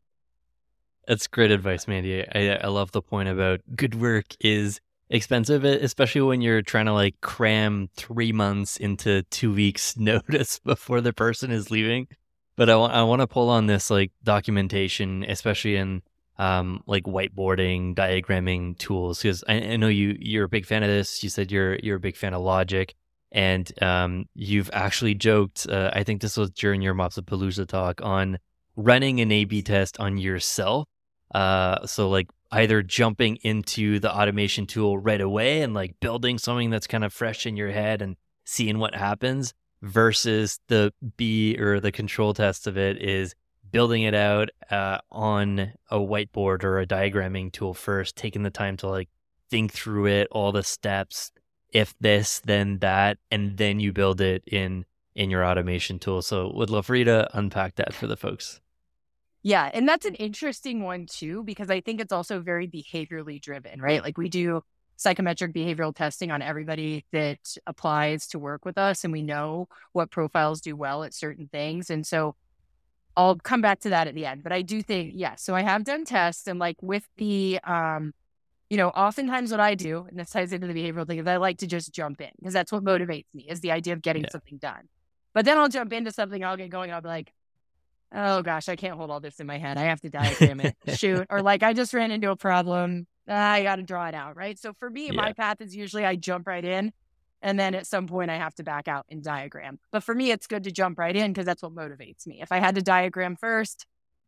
That's great advice, Mandy. I love the point about good work is expensive, especially when you're trying to like cram 3 months into 2 weeks notice before the person is leaving. But I want to pull on this like documentation, especially in like whiteboarding, diagramming tools, because I know you're a big fan of this. You said you're a big fan of Logic, and you've actually joked. I think this was during your Mopsapalooza talk on running an A/B test on yourself. So like either jumping into the automation tool right away and like building something that's kind of fresh in your head and seeing what happens, versus the B or the control test of it is building it out on a whiteboard or a diagramming tool first, taking the time to like think through it, all the steps, if this, then that, and then you build it in your automation tool. So would love for you to unpack that for the folks. Yeah. And that's an interesting one too, because I think it's also very behaviorally driven, right? Like we do psychometric behavioral testing on everybody that applies to work with us, and we know what profiles do well at certain things. And so I'll come back to that at the end, but I do think, yes. So I have done tests, and like with the, oftentimes what I do, and this ties into the behavioral thing, is I like to just jump in because that's what motivates me, is the idea of getting something done. But then I'll jump into something, I'll get going, I'll be like, oh gosh, I can't hold all this in my head. I have to diagram it. Shoot. Or like, I just ran into a problem. I got to draw it out. Right. So for me, my path is usually I jump right in, and then at some point I have to back out and diagram. But for me, it's good to jump right in because that's what motivates me. If I had to diagram first,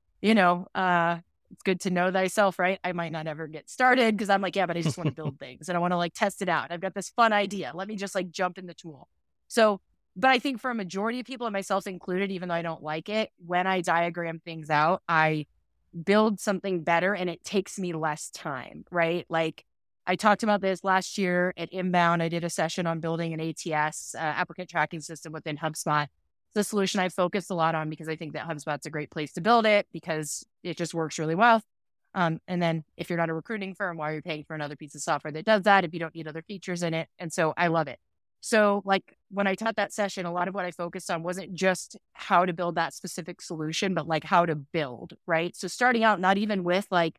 it's good to know thyself, right? I might not ever get started because I'm like, yeah, but I just want to build things and I want to like test it out. I've got this fun idea. Let me just like jump in the tool. So, but I think for a majority of people, and myself included, even though I don't like it, when I diagram things out, I build something better and it takes me less time, right? Like I talked about this last year at Inbound. I did a session on building an ATS, applicant tracking system within HubSpot. It's a solution I focused a lot on because I think that HubSpot's a great place to build it because it just works really well. And then if you're not a recruiting firm, why are you paying for another piece of software that does that if you don't need other features in it? And so I love it. So like when I taught that session, a lot of what I focused on wasn't just how to build that specific solution, but like how to build, right? So starting out, not even with like,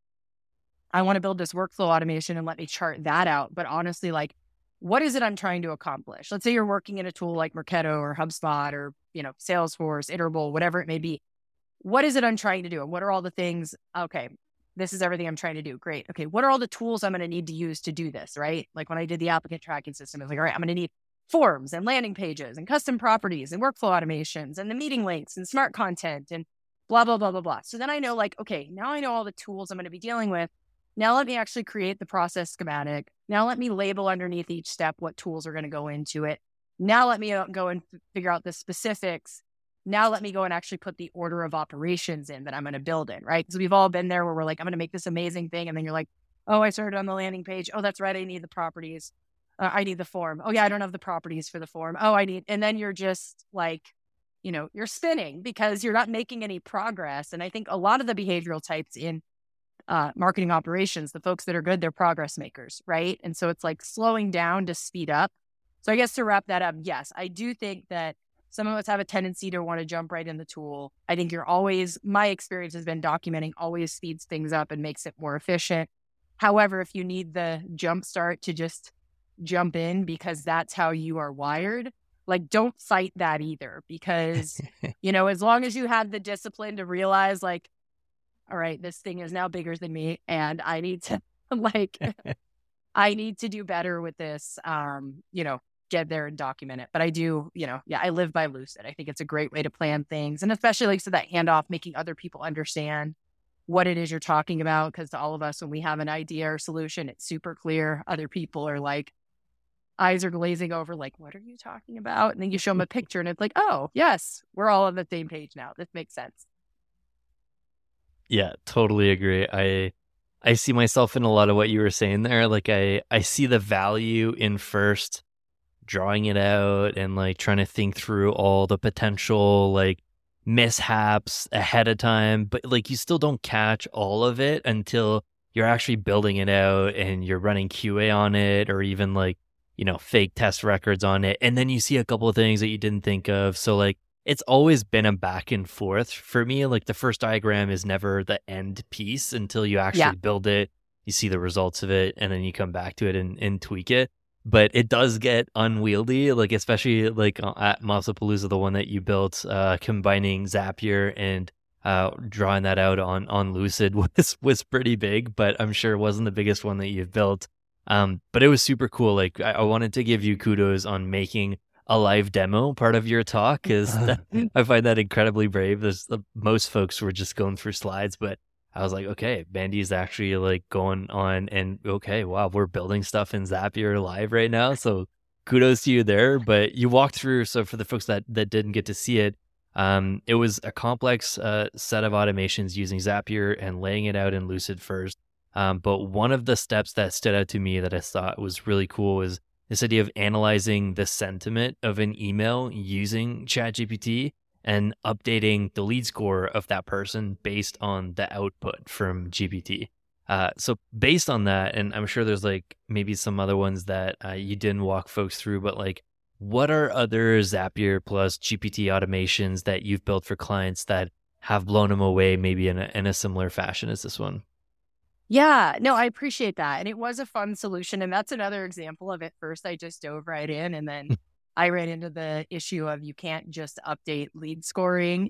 I want to build this workflow automation and let me chart that out. But honestly, like, what is it I'm trying to accomplish? Let's say you're working in a tool like Marketo or HubSpot or, Salesforce, Iterable, whatever it may be. What is it I'm trying to do? And what are all the things? Okay, this is everything I'm trying to do. Great. Okay, what are all the tools I'm going to need to use to do this, right? Like when I did the applicant tracking system, I was like, all right, I'm going to need forms and landing pages and custom properties and workflow automations and the meeting links and smart content and blah, blah, blah, blah, blah. So then I know like, okay, now I know all the tools I'm going to be dealing with. Now let me actually create the process schematic. Now let me label underneath each step what tools are going to go into it. Now let me go and figure out the specifics. Now let me go and actually put the order of operations in that I'm going to build in, right? Because we've all been there where we're like, I'm going to make this amazing thing. And then you're like, oh, I started on the landing page. Oh, that's right. I need the properties. I need the form. Oh yeah, I don't have the properties for the form. Oh, and then you're just like, you're spinning because you're not making any progress. And I think a lot of the behavioral types in marketing operations, the folks that are good, they're progress makers, right? And so it's like slowing down to speed up. So I guess to wrap that up, yes, I do think that some of us have a tendency to want to jump right in the tool. I think my experience has been documenting always speeds things up and makes it more efficient. However, if you need the jump start to just jump in because that's how you are wired, like don't fight that either because, as long as you have the discipline to realize like, all right, this thing is now bigger than me and I need to I need to do better with this, get there and document it. But I do, I live by Lucid. I think it's a great way to plan things. And especially like, so that handoff, making other people understand what it is you're talking about. Because to all of us, when we have an idea or solution, it's super clear. Other people are like, eyes are glazing over, like, what are you talking about? And then you show them a picture and it's like, oh, yes, we're all on the same page now. This makes sense. Yeah, totally agree. I see myself in a lot of what you were saying there. Like I see the value in first drawing it out and like trying to think through all the potential like mishaps ahead of time, but like you still don't catch all of it until you're actually building it out and you're running QA on it or even like, fake test records on it. And then you see a couple of things that you didn't think of. So like it's always been a back and forth for me. Like the first diagram is never the end piece until you actually build it, you see the results of it, and then you come back to it and tweak it. But it does get unwieldy, like especially like at Mossapalooza, the one that you built, combining Zapier and drawing that out on Lucid was pretty big, but I'm sure it wasn't the biggest one that you've built. But it was super cool. Like I wanted to give you kudos on making a live demo part of your talk because I find that incredibly brave. Most folks were just going through slides, but I was like, okay, Bandy's actually like going on and okay, wow, we're building stuff in Zapier live right now. So kudos to you there. But you walked through, so for the folks that didn't get to see it, it was a complex set of automations using Zapier and laying it out in Lucid first. But one of the steps that stood out to me that I thought was really cool is this idea of analyzing the sentiment of an email using ChatGPT and updating the lead score of that person based on the output from GPT. So based on that, and I'm sure there's like maybe some other ones that you didn't walk folks through, but like, what are other Zapier plus GPT automations that you've built for clients that have blown them away, maybe in a similar fashion as this one? Yeah, no, I appreciate that. And it was a fun solution. And that's another example of, at first I just dove right in, and then I ran into the issue of you can't just update lead scoring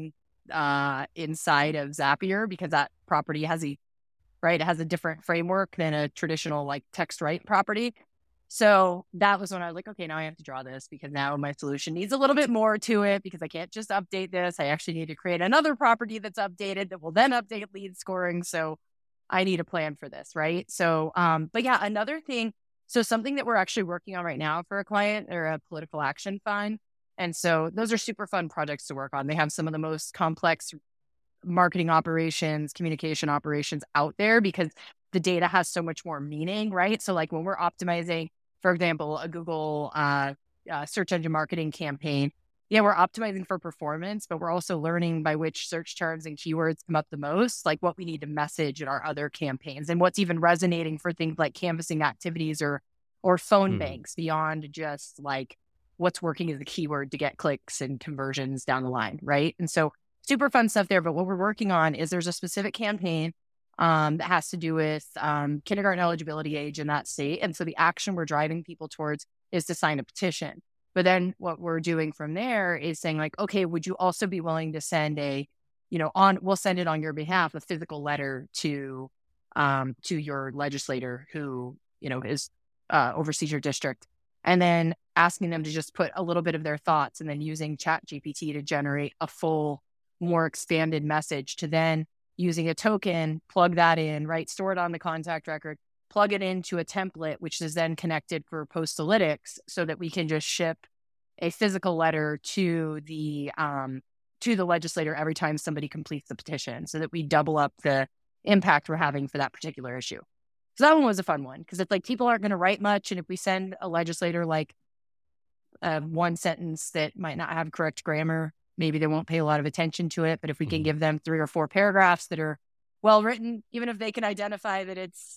inside of Zapier, because that property has it has a different framework than a traditional like text write property. So that was when I was like, okay, now I have to draw this, because now my solution needs a little bit more to it, because I can't just update this. I actually need to create another property that's updated that will then update lead scoring. So I need a plan for this, right? So, but yeah, another thing, so something that we're actually working on right now for a client, or a political action fund. And so those are super fun projects to work on. They have some of the most complex marketing operations, communication operations out there, because the data has so much more meaning, right? So like when we're optimizing, for example, a Google search engine marketing campaign, yeah, we're optimizing for performance, but we're also learning by which search terms and keywords come up the most, like what we need to message in our other campaigns, and what's even resonating for things like canvassing activities or phone Hmm. banks, beyond just like what's working as a keyword to get clicks and conversions down the line, right? And so super fun stuff there. But what we're working on is there's a specific campaign that has to do with kindergarten eligibility age in that state. And so the action we're driving people towards is to sign a petition. But then what we're doing from there is saying like, okay, would you also be willing to send we'll send it on your behalf, a physical letter to your legislator who, is oversees your district, and then asking them to just put a little bit of their thoughts, and then using Chat GPT to generate a full, more expanded message, to then using a token, plug that in, right? Store it on the contact record, plug it into a template, which is then connected for Postalytics, so that we can just ship a physical letter to the legislator every time somebody completes the petition, so that we double up the impact we're having for that particular issue. So that one was a fun one, because it's like people aren't going to write much. And if we send a legislator like one sentence that might not have correct grammar, maybe they won't pay a lot of attention to it. But if we can give them 3 or 4 paragraphs that are well written, even if they can identify that it's,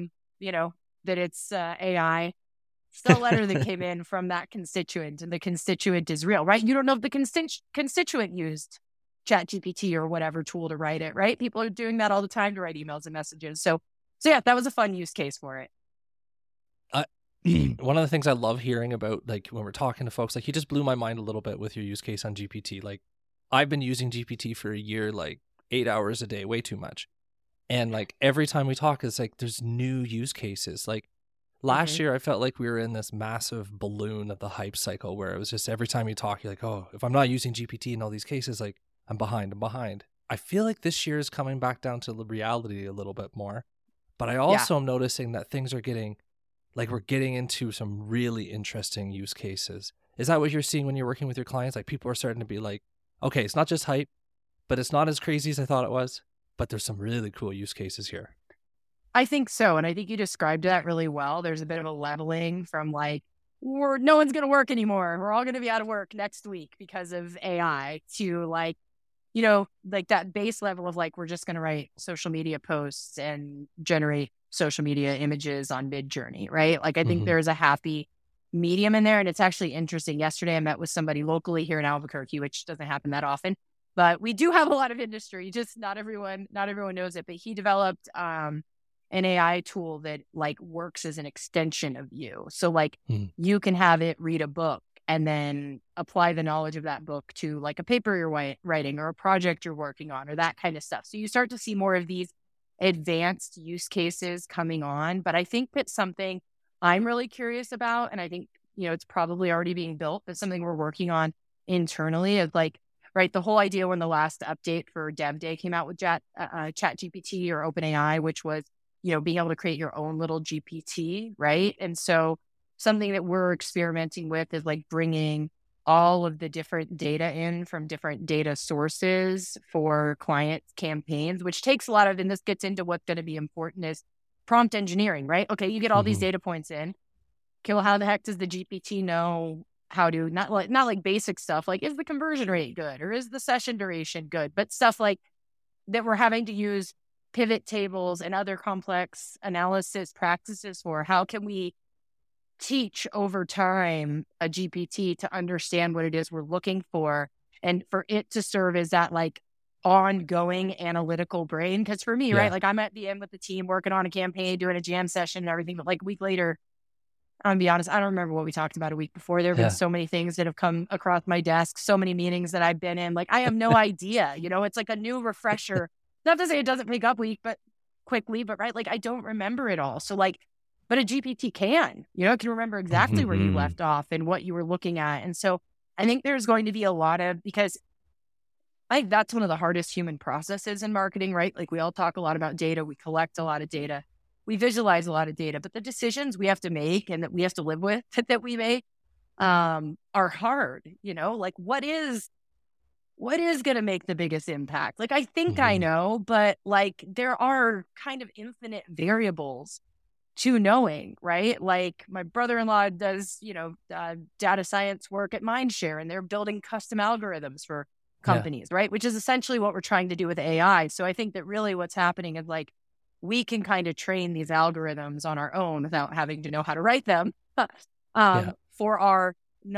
AI, still a letter that came in from that constituent, and the constituent is real, right? You don't know if the constituent used ChatGPT or whatever tool to write it, right? People are doing that all the time to write emails and messages. So yeah, that was a fun use case for it. One of the things I love hearing about, like when we're talking to folks, like you just blew my mind a little bit with your use case on GPT. Like I've been using GPT for a year, like 8 hours a day, way too much. And like every time we talk, it's like there's new use cases. Like last year, I felt like we were in this massive balloon of the hype cycle, where it was just every time you talk, you're like, oh, if I'm not using GPT in all these cases, like I'm behind. I feel like this year is coming back down to the reality a little bit more. But I also am noticing that things are getting, like we're getting into some really interesting use cases. Is that what you're seeing when you're working with your clients? Like people are starting to be like, okay, it's not just hype, but it's not as crazy as I thought it was, but there's some really cool use cases here. I think so. And I think you described that really well. There's a bit of a leveling from like, no one's going to work anymore. We're all going to be out of work next week because of AI, to like, like that base level of like, we're just going to write social media posts and generate social media images on Midjourney, right? Like, I think there's a happy medium in there. And it's actually interesting. Yesterday, I met with somebody locally here in Albuquerque, which doesn't happen that often, but we do have a lot of industry. Just not everyone knows it. But he developed an AI tool that like works as an extension of you. So like you can have it read a book and then apply the knowledge of that book to like a paper you're writing or a project you're working on or that kind of stuff. So you start to see more of these advanced use cases coming on. But I think that's something I'm really curious about. And I think, it's probably already being built, but something we're working on internally of like, right, the whole idea when the last update for Dev Day came out with Chat GPT or OpenAI, which was, being able to create your own little GPT, right? And so something that we're experimenting with is like bringing all of the different data in from different data sources for client campaigns, which takes a lot of, and this gets into what's going to be important is prompt engineering, right? Okay, you get all these data points in. Okay, well, how the heck does the GPT know how to, not like basic stuff, like is the conversion rate good or is the session duration good, but stuff like that we're having to use pivot tables and other complex analysis practices for. How can we teach over time a GPT to understand what it is we're looking for and for it to serve as that like ongoing analytical brain? Because for me, right, like I'm at the end with the team working on a campaign, doing a jam session and everything, but like a week later, I'm gonna be honest, I don't remember what we talked about a week before. There have been so many things that have come across my desk, so many meetings that I've been in. Like I have no idea, it's like a new refresher. Not to say it doesn't pick up quickly, but right, like I don't remember it all. So like, but a GPT can, it can remember exactly where you left off and what you were looking at. And so I think there's going to be a lot of, because I think that's one of the hardest human processes in marketing, right? Like we all talk a lot about data, we collect a lot of data, we visualize a lot of data, but the decisions we have to make and that we have to live with that we make are hard, like what is going to make the biggest impact? Like, I think I know, but like there are kind of infinite variables to knowing, right? Like my brother-in-law does, data science work at Mindshare, and they're building custom algorithms for companies, right? Which is essentially what we're trying to do with AI. So I think that really what's happening is like, we can kind of train these algorithms on our own without having to know how to write them for our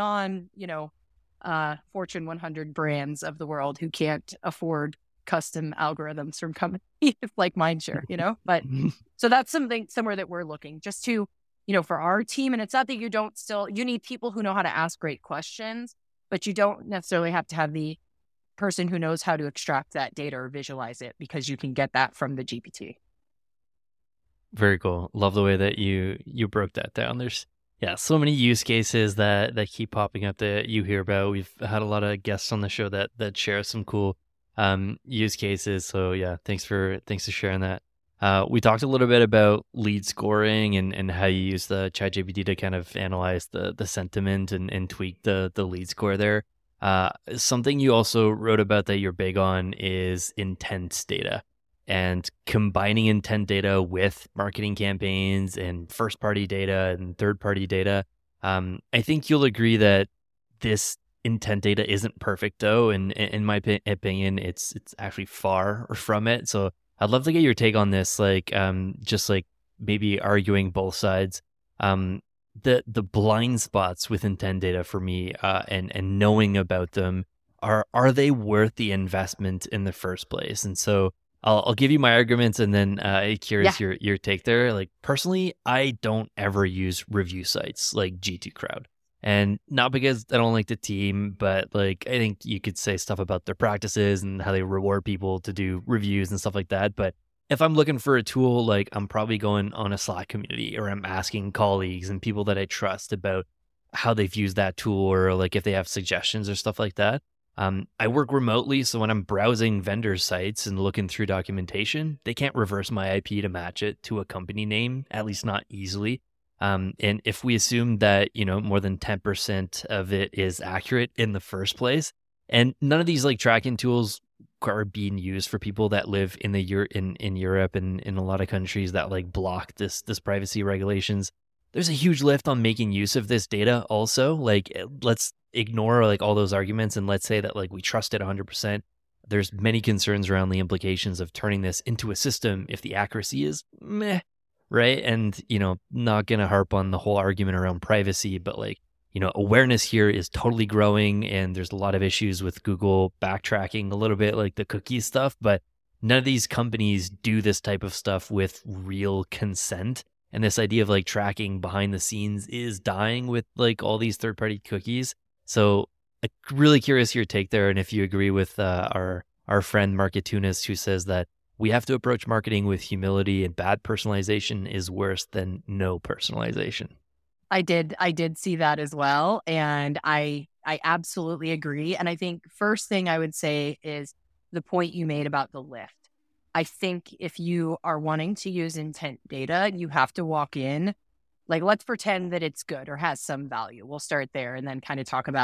Fortune 100 brands of the world who can't afford custom algorithms from companies like Mindshare, but so that's somewhere that we're looking just to, for our team. And it's not that you need people who know how to ask great questions, but you don't necessarily have to have the person who knows how to extract that data or visualize it, because you can get that from the GPT. Very cool. Love the way that you broke that down. There's so many use cases that keep popping up that you hear about. We've had a lot of guests on the show that share some cool use cases. So thanks for sharing that. We talked a little bit about lead scoring and how you use the ChatGPT to kind of analyze the sentiment and tweak the lead score there. Something you also wrote about that you're big on is intent data. And combining intent data with marketing campaigns and first-party data and third-party data. I think you'll agree that this intent data isn't perfect, though. And in my opinion, it's actually far from it. So I'd love to get your take on this, like just like maybe arguing both sides. The blind spots with intent data for me and knowing about them, are they worth the investment in the first place? And so I'll give you my arguments and then curious your take there. Like personally, I don't ever use review sites like G2 Crowd. And not because I don't like the team, but like I think you could say stuff about their practices and how they reward people to do reviews and stuff like that. But if I'm looking for a tool, like I'm probably going on a Slack community, or I'm asking colleagues and people that I trust about how they've used that tool, or like if they have suggestions or stuff like that. I work remotely, so when I'm browsing vendor sites and looking through documentation, they can't reverse my IP to match it to a company name, at least not easily. And if we assume that, more than 10% of it is accurate in the first place, and none of these like tracking tools are being used for people that live in in Europe and in a lot of countries that like block this privacy regulations, there's a huge lift on making use of this data also. Like let's ignore like all those arguments and let's say that like we trust it 100%. There's many concerns around the implications of turning this into a system if the accuracy is meh, right? And, not going to harp on the whole argument around privacy, but like, awareness here is totally growing, and there's a lot of issues with Google backtracking a little bit, like the cookie stuff, but none of these companies do this type of stuff with real consent. And this idea of like tracking behind the scenes is dying with like all these third-party cookies. So really curious your take there, and if you agree with our friend Marketunis, who says that we have to approach marketing with humility, and bad personalization is worse than no personalization. I did see that as well, and I absolutely agree. And I think first thing I would say is the point you made about the lift. I think if you are wanting to use intent data, you have to walk in, like, let's pretend that it's good or has some value. We'll start there and then kind of talk about,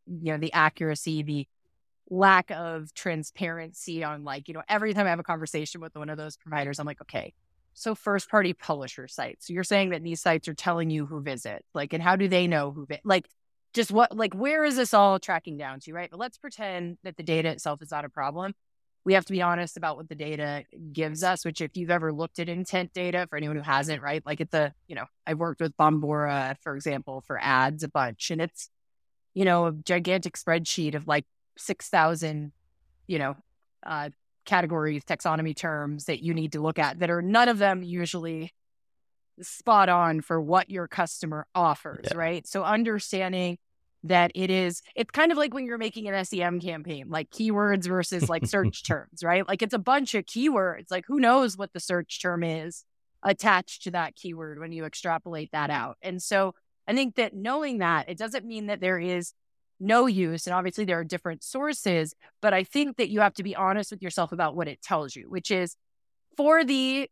the accuracy, the lack of transparency on like, every time I have a conversation with one of those providers, I'm like, okay, so first party publisher sites. So you're saying that these sites are telling you who visit, like, and how do they know who like, just what, like, where is this all tracking down to, right? But let's pretend that the data itself is not a problem. We have to be honest about what the data gives us, which if you've ever looked at intent data, for anyone who hasn't, right? Like I've worked with Bombora, for example, for ads a bunch, and it's, a gigantic spreadsheet of like 6,000, categories, taxonomy terms that you need to look at that are none of them usually spot on for what your customer offers, right? So understanding that it's kind of like when you're making an SEM campaign, like keywords versus like search terms, right? Like it's a bunch of keywords, like who knows what the search term is attached to that keyword when you extrapolate that out. And so I think that knowing that, it doesn't mean that there is no use. And obviously there are different sources, but I think that you have to be honest with yourself about what it tells you, which is for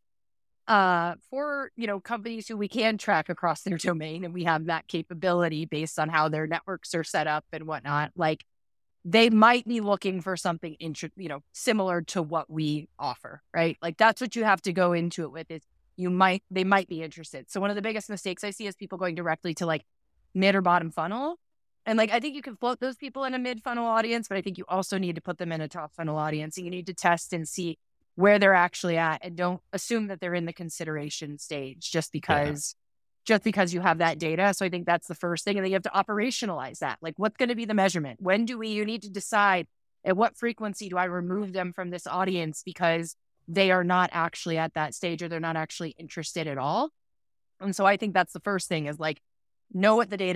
companies who we can track across their domain, and we have that capability based on how their networks are set up and whatnot, like they might be looking for something similar to what we offer, right? Like that's what you have to go into it with, is they might be interested. So one of the biggest mistakes I see is people going directly to like mid or bottom funnel. And like, I think you can float those people in a mid funnel audience, but I think you also need to put them in a top funnel audience, and you need to test and see where they're actually at, and don't assume that they're in the consideration stage just because you have that data. So I think that's the first thing. And then you have to operationalize that. Like, what's going to be the measurement? You need to decide at what frequency do I remove them from this audience because they are not actually at that stage, or they're not actually interested at all. And so I think that's the first thing, is like, know what it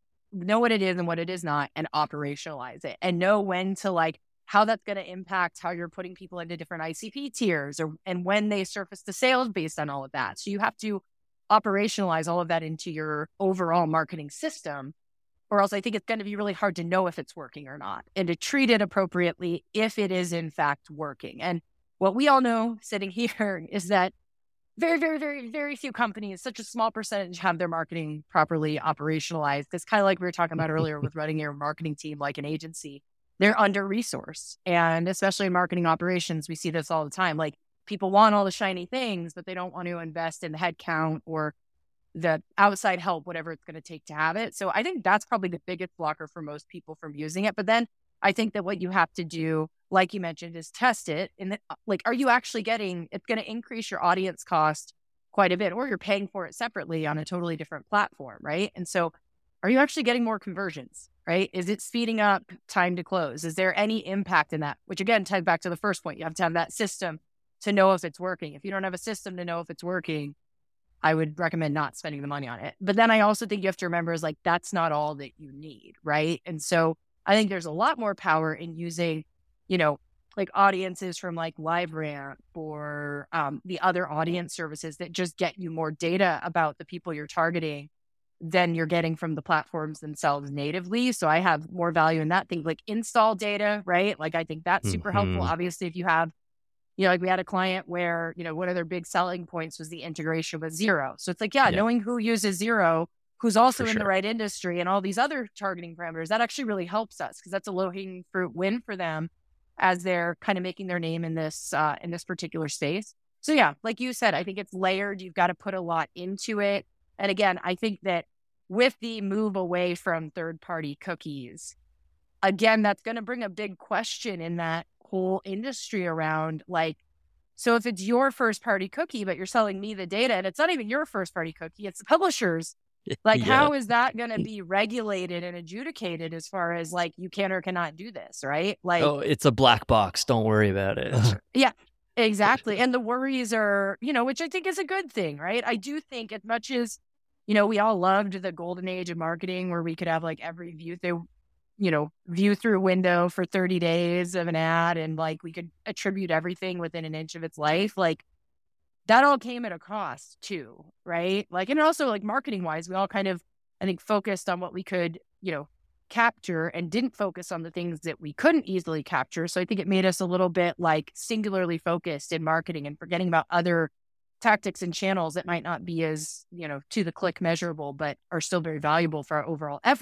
is and what it is not, and operationalize it, and know when to like, how that's going to impact how you're putting people into different ICP tiers, and when they surface the sales based on all of that. So you have to operationalize all of that into your overall marketing system, or else I think it's going to be really hard to know if it's working or not, and to treat it appropriately if it is in fact working. And what we all know sitting here is that very, very, very, very few companies, such a small percentage, have their marketing properly operationalized. It's kind of like we were talking about earlier with running your marketing team like an agency. They're under-resourced. And especially in marketing operations, we see this all the time. Like, people want all the shiny things, but they don't want to invest in the headcount or the outside help, whatever it's going to take to have it. So I think that's probably the biggest blocker for most people from using it. But then I think that what you have to do, like you mentioned, is test it. And like, are you actually it's going to increase your audience cost quite a bit, or you're paying for it separately on a totally different platform, right? And so are you actually getting more conversions, right? Is it speeding up time to close? Is there any impact in that? Which again, ties back to the first point. You have to have that system to know if it's working. If you don't have a system to know if it's working, I would recommend not spending the money on it. But then I also think you have to remember is like, that's not all that you need, right? And so I think there's a lot more power in using, like audiences from like LiveRamp or the other audience services that just get you more data about the people you're targeting than you're getting from the platforms themselves natively. So I have more value in that thing, like install data, right? Like, I think that's super helpful. Obviously, if you have, like we had a client where, one of their big selling points was the integration with Xero. So it's like, knowing who uses Xero, who's also in the right industry, and all these other targeting parameters, that actually really helps us, because that's a low-hanging fruit win for them as they're kind of making their name in this particular space. So yeah, like you said, I think it's layered. You've got to put a lot into it. And again, I think that with the move away from third-party cookies, again, that's going to bring a big question in that whole industry around, like, so if it's your first-party cookie, but you're selling me the data, and it's not even your first-party cookie, it's the publisher's, like, how is that going to be regulated and adjudicated as far as, like, you can or cannot do this, right? Like, oh, it's a black box. Don't worry about it. Yeah, exactly. And the worries are, which I think is a good thing, right? I do think, as much as, we all loved the golden age of marketing where we could have like every view through window for 30 days of an ad, and like we could attribute everything within an inch of its life. Like, that all came at a cost too, right? Like, and also like marketing wise, we all kind of, I think, focused on what we could, capture, and didn't focus on the things that we couldn't easily capture. So I think it made us a little bit like singularly focused in marketing, and forgetting about other tactics and channels that might not be as, to the click measurable, but are still very valuable for our overall efforts.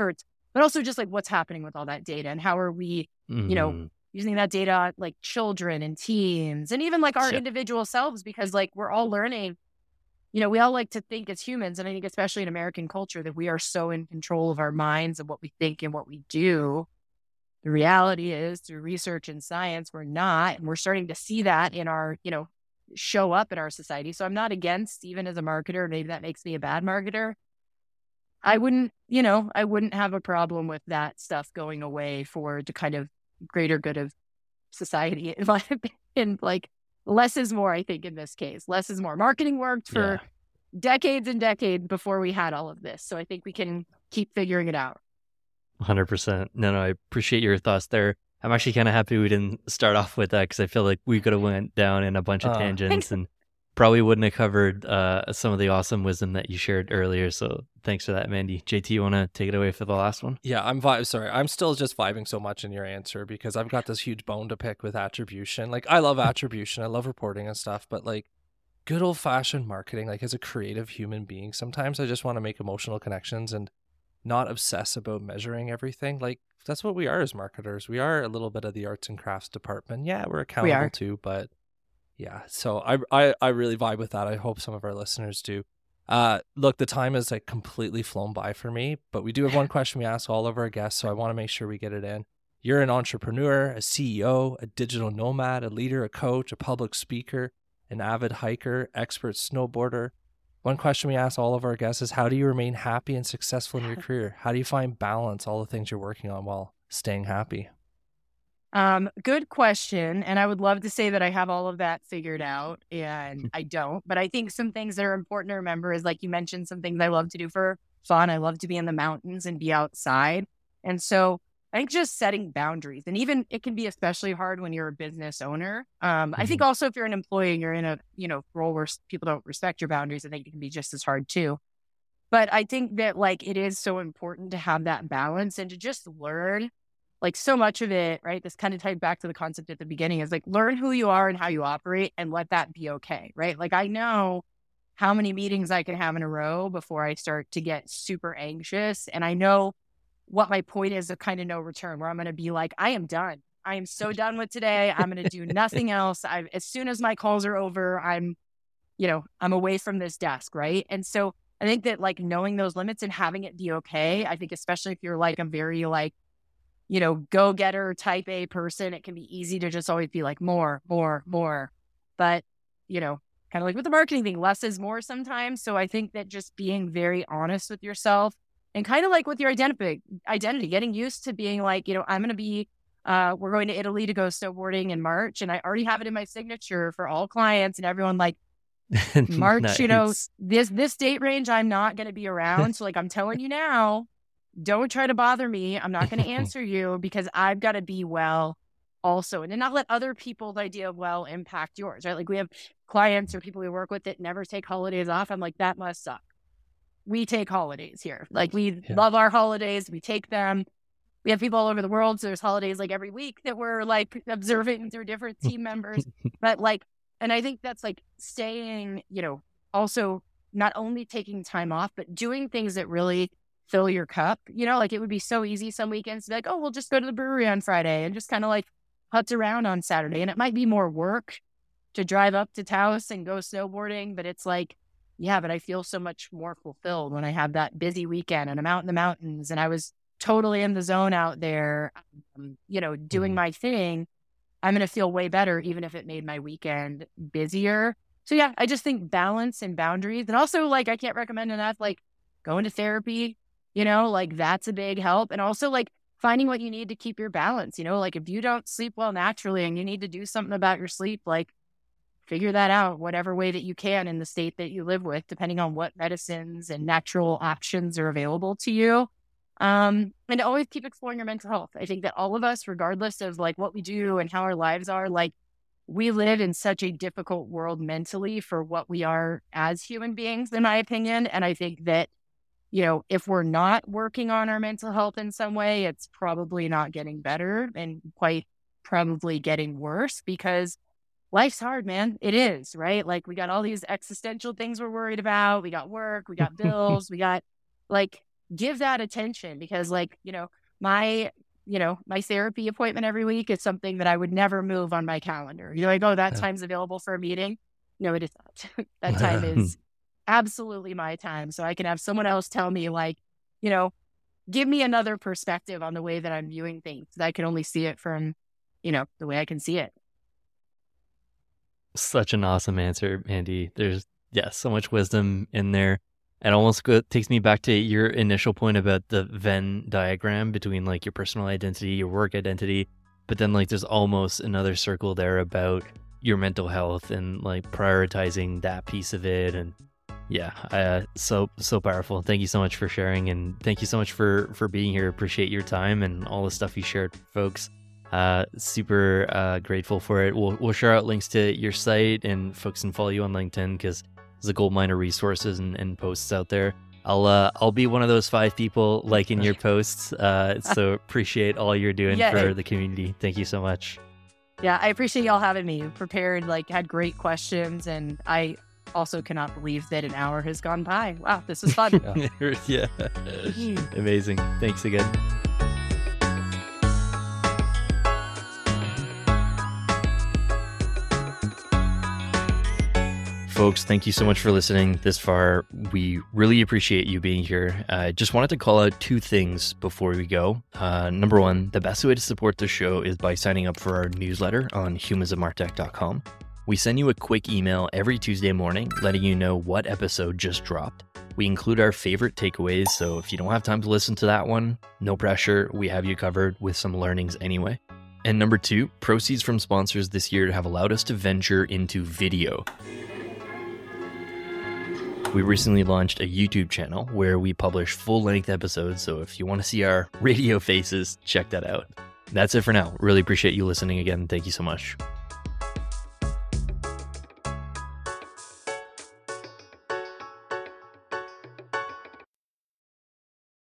but also just like what's happening with all that data and how are we, using that data like children and teens and even like our individual selves, because like we're all learning. We all like to think as humans, and I think especially in American culture that we are so in control of our minds and what we think and what we do. The reality is, through research and science, we're not, and we're starting to see that in our, show up in our society. So I'm not against, even as a marketer, maybe that makes me a bad marketer. I wouldn't have a problem with that stuff going away for the kind of greater good of society, in my opinion. Like, less is more, I think, in this case. Less is more. Marketing worked for decades and decades before we had all of this. So I think we can keep figuring it out. 100%. No, I appreciate your thoughts there. I'm actually kind of happy we didn't start off with that, because I feel like we could have went down in a bunch of tangents and probably wouldn't have covered some of the awesome wisdom that you shared earlier. So thanks for that, Mandy. JT, you want to take it away for the last one? Yeah, I'm still just vibing so much in your answer, because I've got this huge bone to pick with attribution. Like, I love attribution. I love reporting and stuff, but like good old fashioned marketing, like as a creative human being, sometimes I just want to make emotional connections and not obsess about measuring everything. Like, that's what we are as marketers. We are a little bit of the arts and crafts department. Yeah, we're accountable too, but yeah. So I really vibe with that. I hope some of our listeners do. Look, the time is like completely flown by for me, but we do have one question we ask all of our guests, so I want to make sure we get it in. You're an entrepreneur, a CEO, a digital nomad, a leader, a coach, a public speaker, an avid hiker, expert snowboarder. One question we ask all of our guests is, how do you remain happy and successful in your career? How do you find balance, all the things you're working on, while staying happy? Good question. And I would love to say that I have all of that figured out, and I don't. But I think some things that are important to remember is, like you mentioned, some things I love to do for fun. I love to be in the mountains and be outside. And so I think just setting boundaries, and even it can be especially hard when you're a business owner. I think also if you're an employee and you're in a, role where people don't respect your boundaries, I think it can be just as hard too. But I think that like it is so important to have that balance and to just learn, like so much of it, right? This kind of tied back to the concept at the beginning, is like learn who you are and how you operate and let that be okay, right? Like I know how many meetings I can have in a row before I start to get super anxious. And I know what my point is of kind of no return, where I'm going to be like, I am done. I am so done with today. I'm going to do nothing else. As soon as my calls are over, I'm away from this desk. Right. And so I think that like knowing those limits and having it be okay, I think especially if you're like a very like, go-getter type A person, it can be easy to just always be like more. But, kind of like with the marketing thing, less is more sometimes. So I think that just being very honest with yourself, and kind of like with your identity, getting used to being like, I'm going to be, we're going to Italy to go snowboarding in March. And I already have it in my signature for all clients and everyone, like March, Nice. this date range, I'm not going to be around. So like, I'm telling you now, don't try to bother me. I'm not going to answer you, because I've got to be well also. And then not let other people's idea of well impact yours, right? Like we have clients or people we work with that never take holidays off. I'm like, that must suck. We take holidays here. Like we love our holidays. We take them. We have people all over the world. So there's holidays like every week that we're like observing through different team members. But like, and I think that's like staying, also not only taking time off, but doing things that really fill your cup. Like it would be so easy some weekends to be like, oh, we'll just go to the brewery on Friday and just kind of like putz around on Saturday. And it might be more work to drive up to Taos and go snowboarding, but it's like, yeah, but I feel so much more fulfilled when I have that busy weekend and I'm out in the mountains and I was totally in the zone out there, doing my thing. I'm going to feel way better, even if it made my weekend busier. So yeah, I just think balance and boundaries. And also like, I can't recommend enough, like going to therapy, like that's a big help. And also like finding what you need to keep your balance, like if you don't sleep well naturally and you need to do something about your sleep, like figure that out whatever way that you can in the state that you live with, depending on what medicines and natural options are available to you. And to always keep exploring your mental health. I think that all of us, regardless of like what we do and how our lives are, like we live in such a difficult world mentally for what we are as human beings, in my opinion. And I think that, if we're not working on our mental health in some way, it's probably not getting better and quite probably getting worse, because life's hard, man. It is, right? Like we got all these existential things we're worried about. We got work, we got bills, we got like give that attention, because like, my therapy appointment every week is something that I would never move on my calendar. Like, oh, that Yeah. time's available for a meeting. No, it is not. That time is absolutely my time. So I can have someone else tell me, like, give me another perspective on the way that I'm viewing things, that I can only see it from, the way I can see it. Such an awesome answer, Andy. There's so much wisdom in there. It almost takes me back to your initial point about the Venn diagram between like your personal identity, your work identity, but then like there's almost another circle there about your mental health and like prioritizing that piece of it. And so powerful. Thank you so much for sharing, and thank you so much for being here. Appreciate your time and all the stuff you shared, folks. Super grateful for it. We'll share out links to your site, and folks can follow you on LinkedIn because there's a gold mine of resources and posts out there. I'll be one of those 5 people liking your posts. So appreciate all you're doing for the community. Thank you so much. Yeah, I appreciate y'all having me. Prepared, had great questions, and I also cannot believe that an hour has gone by. Wow, this was fun. Yeah. Amazing. Thanks again. Folks, thank you so much for listening this far. We really appreciate you being here. I just wanted to call out 2 things before we go. Number 1, the best way to support the show is by signing up for our newsletter on humansofmartech.com. We send you a quick email every Tuesday morning letting you know what episode just dropped. We include our favorite takeaways, so if you don't have time to listen to that one, no pressure. We have you covered with some learnings anyway. And number 2, proceeds from sponsors this year have allowed us to venture into video. We recently launched a YouTube channel where we publish full-length episodes, so if you want to see our radio faces, check that out. That's it for now. Really appreciate you listening again. Thank you so much.